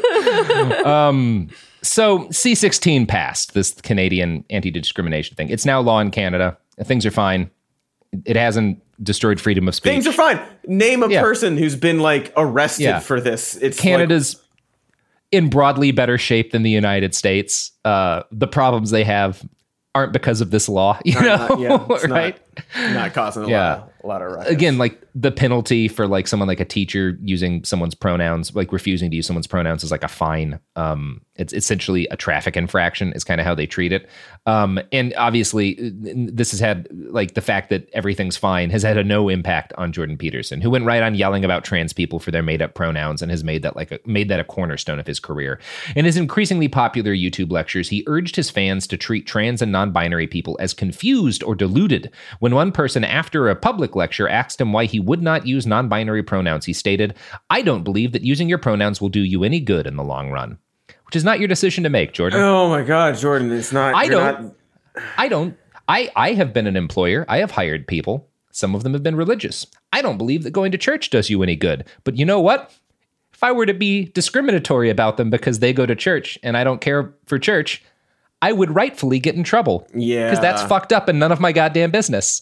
So C-16 passed, this Canadian anti-discrimination thing. It's now law in Canada. Things are fine. It hasn't destroyed freedom of speech. Things are fine. Name a person who's been like arrested for this. It's Canada's in broadly better shape than the United States. The problems they have aren't because of this law, it's right? Not causing a lot of ruckus. Again, like the penalty for like someone like a teacher using someone's pronouns, like refusing to use someone's pronouns, is like a fine. It's essentially a traffic infraction is kind of how they treat it. And obviously this has had like the fact that everything's fine has had no impact on Jordan Peterson, who went right on yelling about trans people for their made up pronouns and has made that a cornerstone of his career. In his increasingly popular YouTube lectures, he urged his fans to treat trans and non-binary people as confused or deluded. When one person after a public lecture asked him why he would not use non-binary pronouns, he stated, "I don't believe that using your pronouns will do you any good in the long run." Which is not your decision to make, Jordan. Oh my God, Jordan, it's not. I have been an employer. I have hired people. Some of them have been religious. I don't believe that going to church does you any good. But you know what? If I were to be discriminatory about them because they go to church and I don't care for church, I would rightfully get in trouble. Yeah. Because that's fucked up and none of my goddamn business.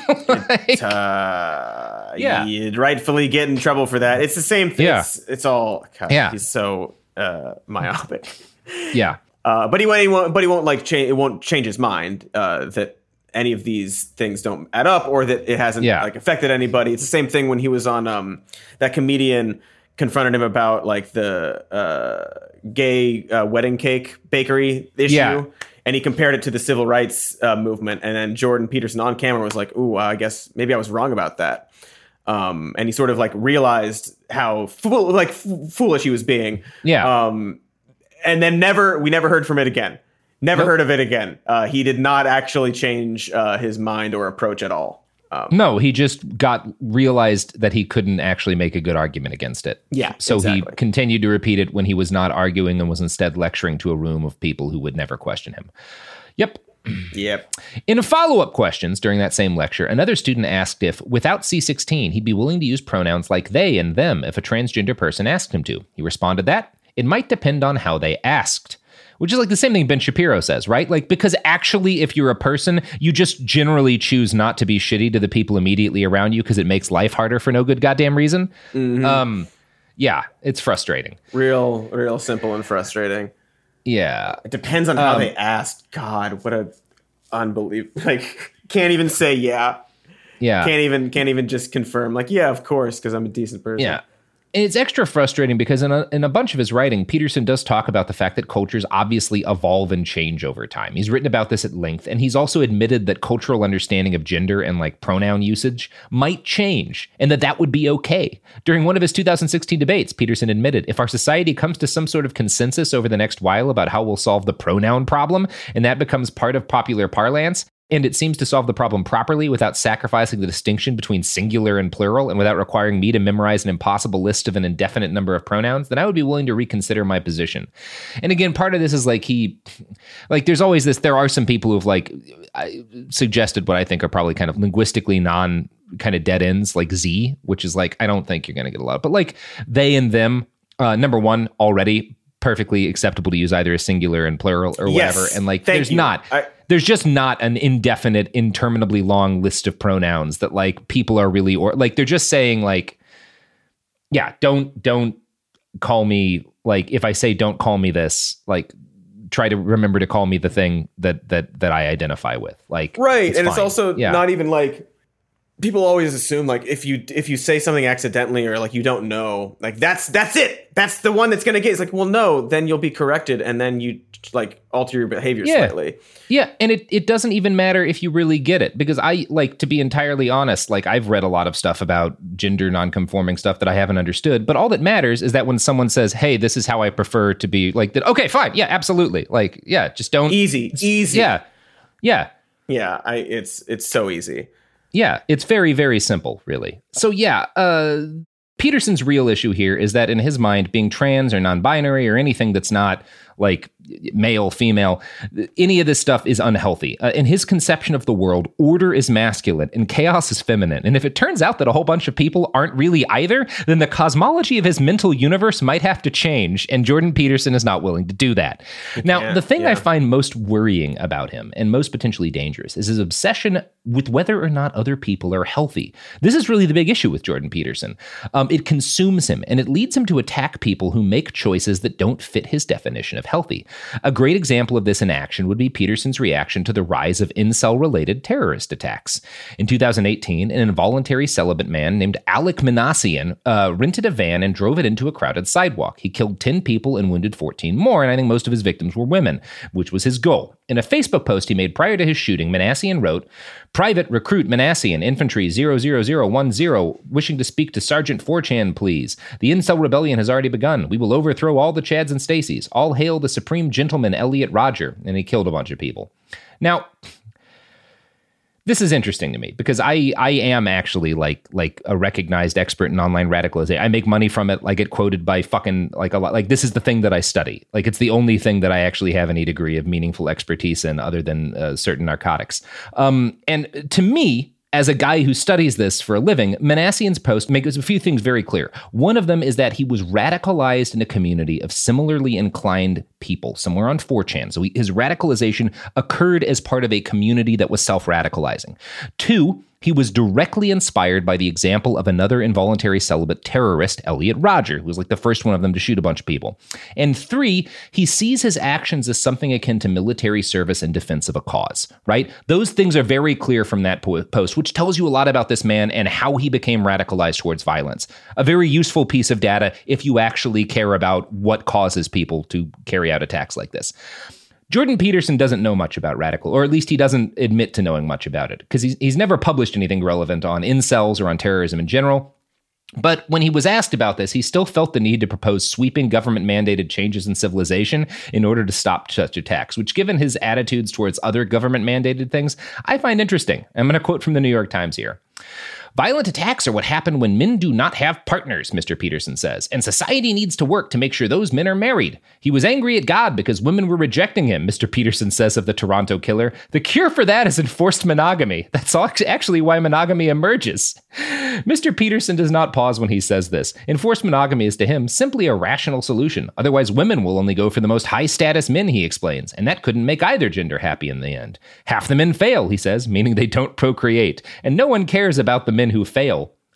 You'd rightfully get in trouble for that. It's the same thing. Yeah. It's all, God, he's so myopic. Yeah. But he won't like change. It won't change his mind that any of these things don't add up, or that it hasn't like affected anybody. It's the same thing when he was on that comedian confronted him about like the gay wedding cake bakery issue, and he compared it to the civil rights movement. And then Jordan Peterson on camera was like, "Ooh, I guess maybe I was wrong about that." And he sort of like realized how foolish he was being. Yeah. And then we never heard from it again. Never heard of it again. He did not actually change his mind or approach at all. No, he just realized that he couldn't actually make a good argument against it. Yeah. So exactly. He continued to repeat it when he was not arguing and was instead lecturing to a room of people who would never question him. Yep. In follow-up questions during that same lecture, another student asked if, without C-16, he'd be willing to use pronouns like they and them if a transgender person asked him to. He responded that it might depend on how they asked. Which is like the same thing Ben Shapiro says, right? Like, because actually, if you're a person, you just generally choose not to be shitty to the people immediately around you because it makes life harder for no good goddamn reason. Mm-hmm. Yeah, it's frustrating. Real simple and frustrating. Yeah. It depends on how they asked. God, what a unbelievable. Like, can't even say yeah. Yeah. Can't even just confirm, like, yeah, of course, because I'm a decent person. Yeah. It's extra frustrating because in a bunch of his writing, Peterson does talk about the fact that cultures obviously evolve and change over time. He's written about this at length, and he's also admitted that cultural understanding of gender and like pronoun usage might change, and that would be okay. During one of his 2016 debates, Peterson admitted, if our society comes to some sort of consensus over the next while about how we'll solve the pronoun problem, and that becomes part of popular parlance, and it seems to solve the problem properly without sacrificing the distinction between singular and plural and without requiring me to memorize an impossible list of an indefinite number of pronouns, then I would be willing to reconsider my position. And again, part of this is there's always this, there are some people who've suggested what I think are probably kind of linguistically kind of dead ends, like Z, which is I don't think you're going to get a lot, but they and them, number one, already perfectly acceptable to use either a singular and plural or whatever. And there's just not an indefinite, interminably long list of pronouns that people are really, or they're just saying don't call me, if I say don't call me this, try to remember to call me the thing that I identify with. Right. And it's also not even people always assume if you say something accidentally or you don't know, that's it. That's the one that's going to get. It's well, no, then you'll be corrected. And then you alter your behavior slightly. Yeah. And it doesn't even matter if you really get it, because I to be entirely honest, I've read a lot of stuff about gender nonconforming stuff that I haven't understood. But all that matters is that when someone says, hey, this is how I prefer to be that. Okay, fine. Yeah, absolutely. Just don't. Easy. Yeah. Yeah. It's so easy. Yeah, it's very, very simple, really. So Peterson's real issue here is that in his mind, being trans or non-binary or anything that's not male, female, any of this stuff is unhealthy. In his conception of the world, order is masculine and chaos is feminine. And if it turns out that a whole bunch of people aren't really either, then the cosmology of his mental universe might have to change, and Jordan Peterson is not willing to do that. Now, the thing I find most worrying about him and most potentially dangerous is his obsession with whether or not other people are healthy. This is really the big issue with Jordan Peterson. It consumes him, and it leads him to attack people who make choices that don't fit his definition of healthy. A great example of this in action would be Peterson's reaction to the rise of incel-related terrorist attacks. In 2018, an involuntary celibate man named Alek Minassian rented a van and drove it into a crowded sidewalk. He killed 10 people and wounded 14 more, and I think most of his victims were women, which was his goal. In a Facebook post he made prior to his shooting, Minassian wrote, "Private Recruit Minassian, Infantry 00010, wishing to speak to Sergeant 4chan, please. The Incel Rebellion has already begun. We will overthrow all the Chads and Stacys. All hail the Supreme Gentleman Elliot Rodger." And he killed a bunch of people. Now, this is interesting to me because I am actually like a recognized expert in online radicalization. I make money from it. I get quoted by fucking a lot. This is the thing that I study. It's the only thing that I actually have any degree of meaningful expertise in other than certain narcotics. And to me, as a guy who studies this for a living, Minassian's post makes a few things very clear. One of them is that he was radicalized in a community of similarly inclined people, somewhere on 4chan. So his radicalization occurred as part of a community that was self-radicalizing. 2, he was directly inspired by the example of another involuntary celibate terrorist, Elliot Rodger, who was the first one of them to shoot a bunch of people. And 3, he sees his actions as something akin to military service in defense of a cause, right? Those things are very clear from that post, which tells you a lot about this man and how he became radicalized towards violence. A very useful piece of data if you actually care about what causes people to carry out attacks like this. Jordan Peterson doesn't know much about radical, or at least he doesn't admit to knowing much about it, because he's never published anything relevant on incels or on terrorism in general. But when he was asked about this, he still felt the need to propose sweeping government-mandated changes in civilization in order to stop such attacks, which, given his attitudes towards other government-mandated things, I find interesting. I'm going to quote from the New York Times here. "Violent attacks are what happen when men do not have partners," Mr. Peterson says, "and society needs to work to make sure those men are married. He was angry at God because women were rejecting him," Mr. Peterson says of the Toronto killer. "The cure for that is enforced monogamy. That's actually why monogamy emerges." Mr. Peterson does not pause when he says this. Enforced monogamy is to him simply a rational solution. Otherwise, women will only go for the most high-status men, he explains, and that couldn't make either gender happy in the end. "Half the men fail," he says, meaning they don't procreate, and no one cares about the men who fail.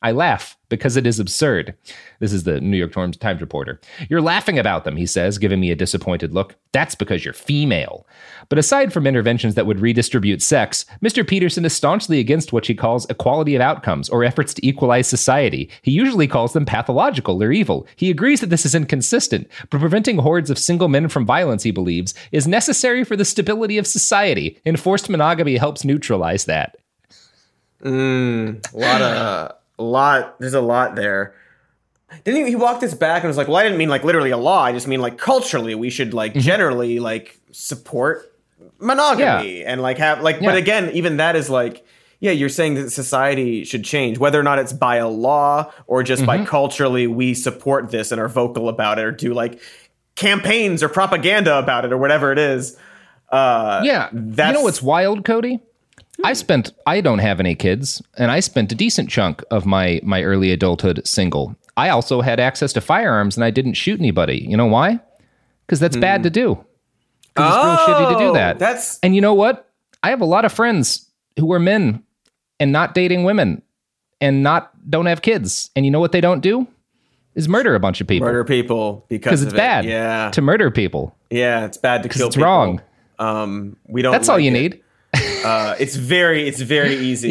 I laugh because it is absurd. This is the New York Times reporter. You're laughing about them, he says, giving me a disappointed look. That's because you're female. But aside from interventions that would redistribute sex, Mr. Peterson is staunchly against what she calls equality of outcomes or efforts to equalize society. He usually calls them pathological or evil. He agrees that this is inconsistent, but preventing hordes of single men from violence, he believes, is necessary for the stability of society. Enforced monogamy helps neutralize that. There's a lot there. Didn't he walk this back and was like, well, I didn't mean like literally a law. I just mean like culturally we should like generally like support monogamy and like have like, but again, even that is like, yeah, you're saying that society should change, whether or not it's by a law or just by culturally we support this and are vocal about it or do like campaigns or propaganda about it or whatever it is. You know what's wild, Cody? I don't have any kids, and I spent a decent chunk of my early adulthood single. I also had access to firearms, and I didn't shoot anybody. You know why? Because that's bad to do. Because it's real shitty to do that. And you know what? I have a lot of friends who are men and not dating women and don't have kids. And you know what they don't do? Is murder a bunch of people. Murder people because it's bad to murder people. Yeah, it's bad to kill people. It's wrong. We don't. That's all you need. It's very easy.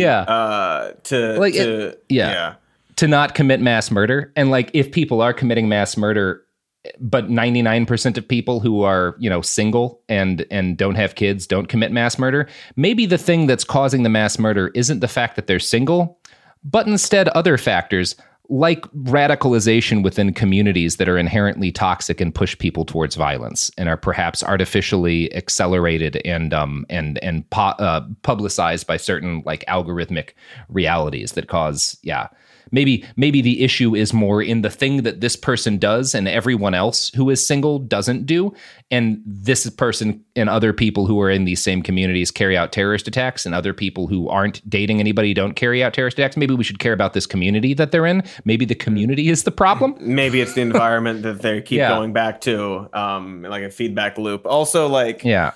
To not commit mass murder. And like, if people are committing mass murder, but 99% of people who are, single and don't have kids don't commit mass murder, maybe the thing that's causing the mass murder isn't the fact that they're single, but instead other factors like radicalization within communities that are inherently toxic and push people towards violence and are perhaps artificially accelerated and publicized by certain like algorithmic realities that cause, Maybe the issue is more in the thing that this person does and everyone else who is single doesn't do. And this person and other people who are in these same communities carry out terrorist attacks, and other people who aren't dating anybody don't carry out terrorist attacks. Maybe we should care about this community that they're in. Maybe the community is the problem. Maybe it's the environment that they keep going back to, like a feedback loop. Also, like,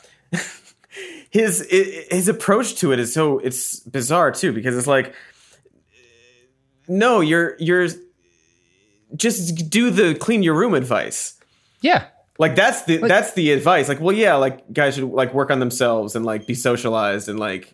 his approach to it is it's bizarre too, because it's like, no, you're just do the clean your room advice. Yeah. Like that's the advice. Like, well, yeah, like guys should like work on themselves and like be socialized and like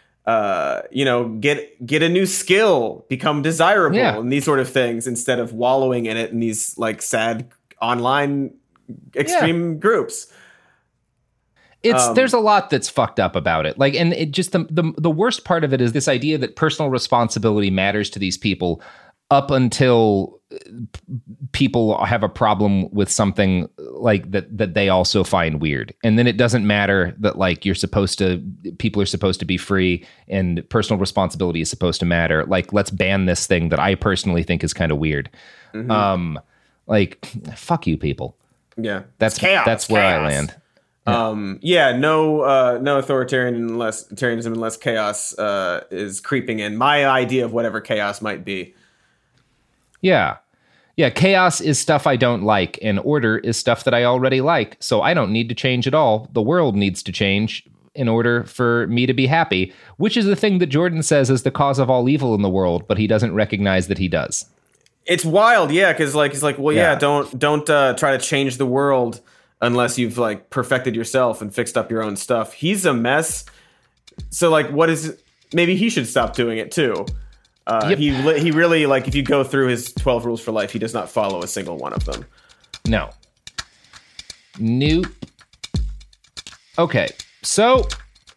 get a new skill, become desirable and these sort of things instead of wallowing in it in these like sad online extreme groups. There's a lot that's fucked up about it. Like, and it just the worst part of it is this idea that personal responsibility matters to these people up until people have a problem with something like that they also find weird. And then it doesn't matter that like people are supposed to be free and personal responsibility is supposed to matter. Like, let's ban this thing that I personally think is kind of weird. Like, fuck you people. Yeah. That's chaos. That's where I land. No authoritarianism unless chaos is creeping in. My idea of whatever chaos might be. Yeah, chaos is stuff I don't like, and order is stuff that I already like, so I don't need to change at all. The world needs to change in order for me to be happy, which is the thing that Jordan says is the cause of all evil in the world, but he doesn't recognize that he does. It's wild, because like he's like, well, don't try to change the world unless you've like perfected yourself and fixed up your own stuff. He's a mess. So like, maybe he should stop doing it too. He really, like, if you go through his 12 rules for life, he does not follow a single one of them. No. Nope. Okay. So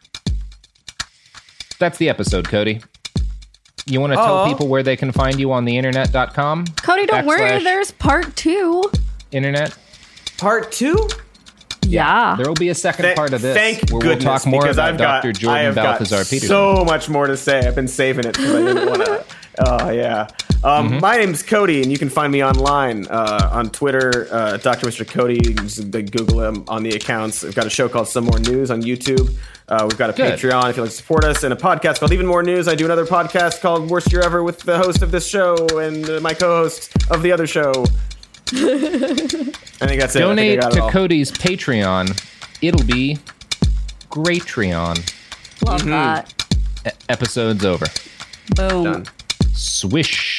that's the episode, Cody. You want to tell people where they can find you on the internet.com? Cody, don't worry. There's part 2. Internet. Part 2? Yeah. There will be a second part of this. Thank goodness, we'll talk more about Dr. Jordan Balthazar Peterson. So much more to say. I've been saving it because I didn't want to. Oh, yeah. My name's Cody, and you can find me online on Twitter, Dr. Mr. Cody. You can just Google him on the accounts. We've got a show called Some More News on YouTube. We've got a Patreon if you'd like to support us, and a podcast called Even More News. I do another podcast called Worst Year Ever with the host of this show and my co-host of the other show. I think that's it. Donate to Cody's Patreon. It'll be Greatreon. Love that. Episode's over. Boom. Done. Swish.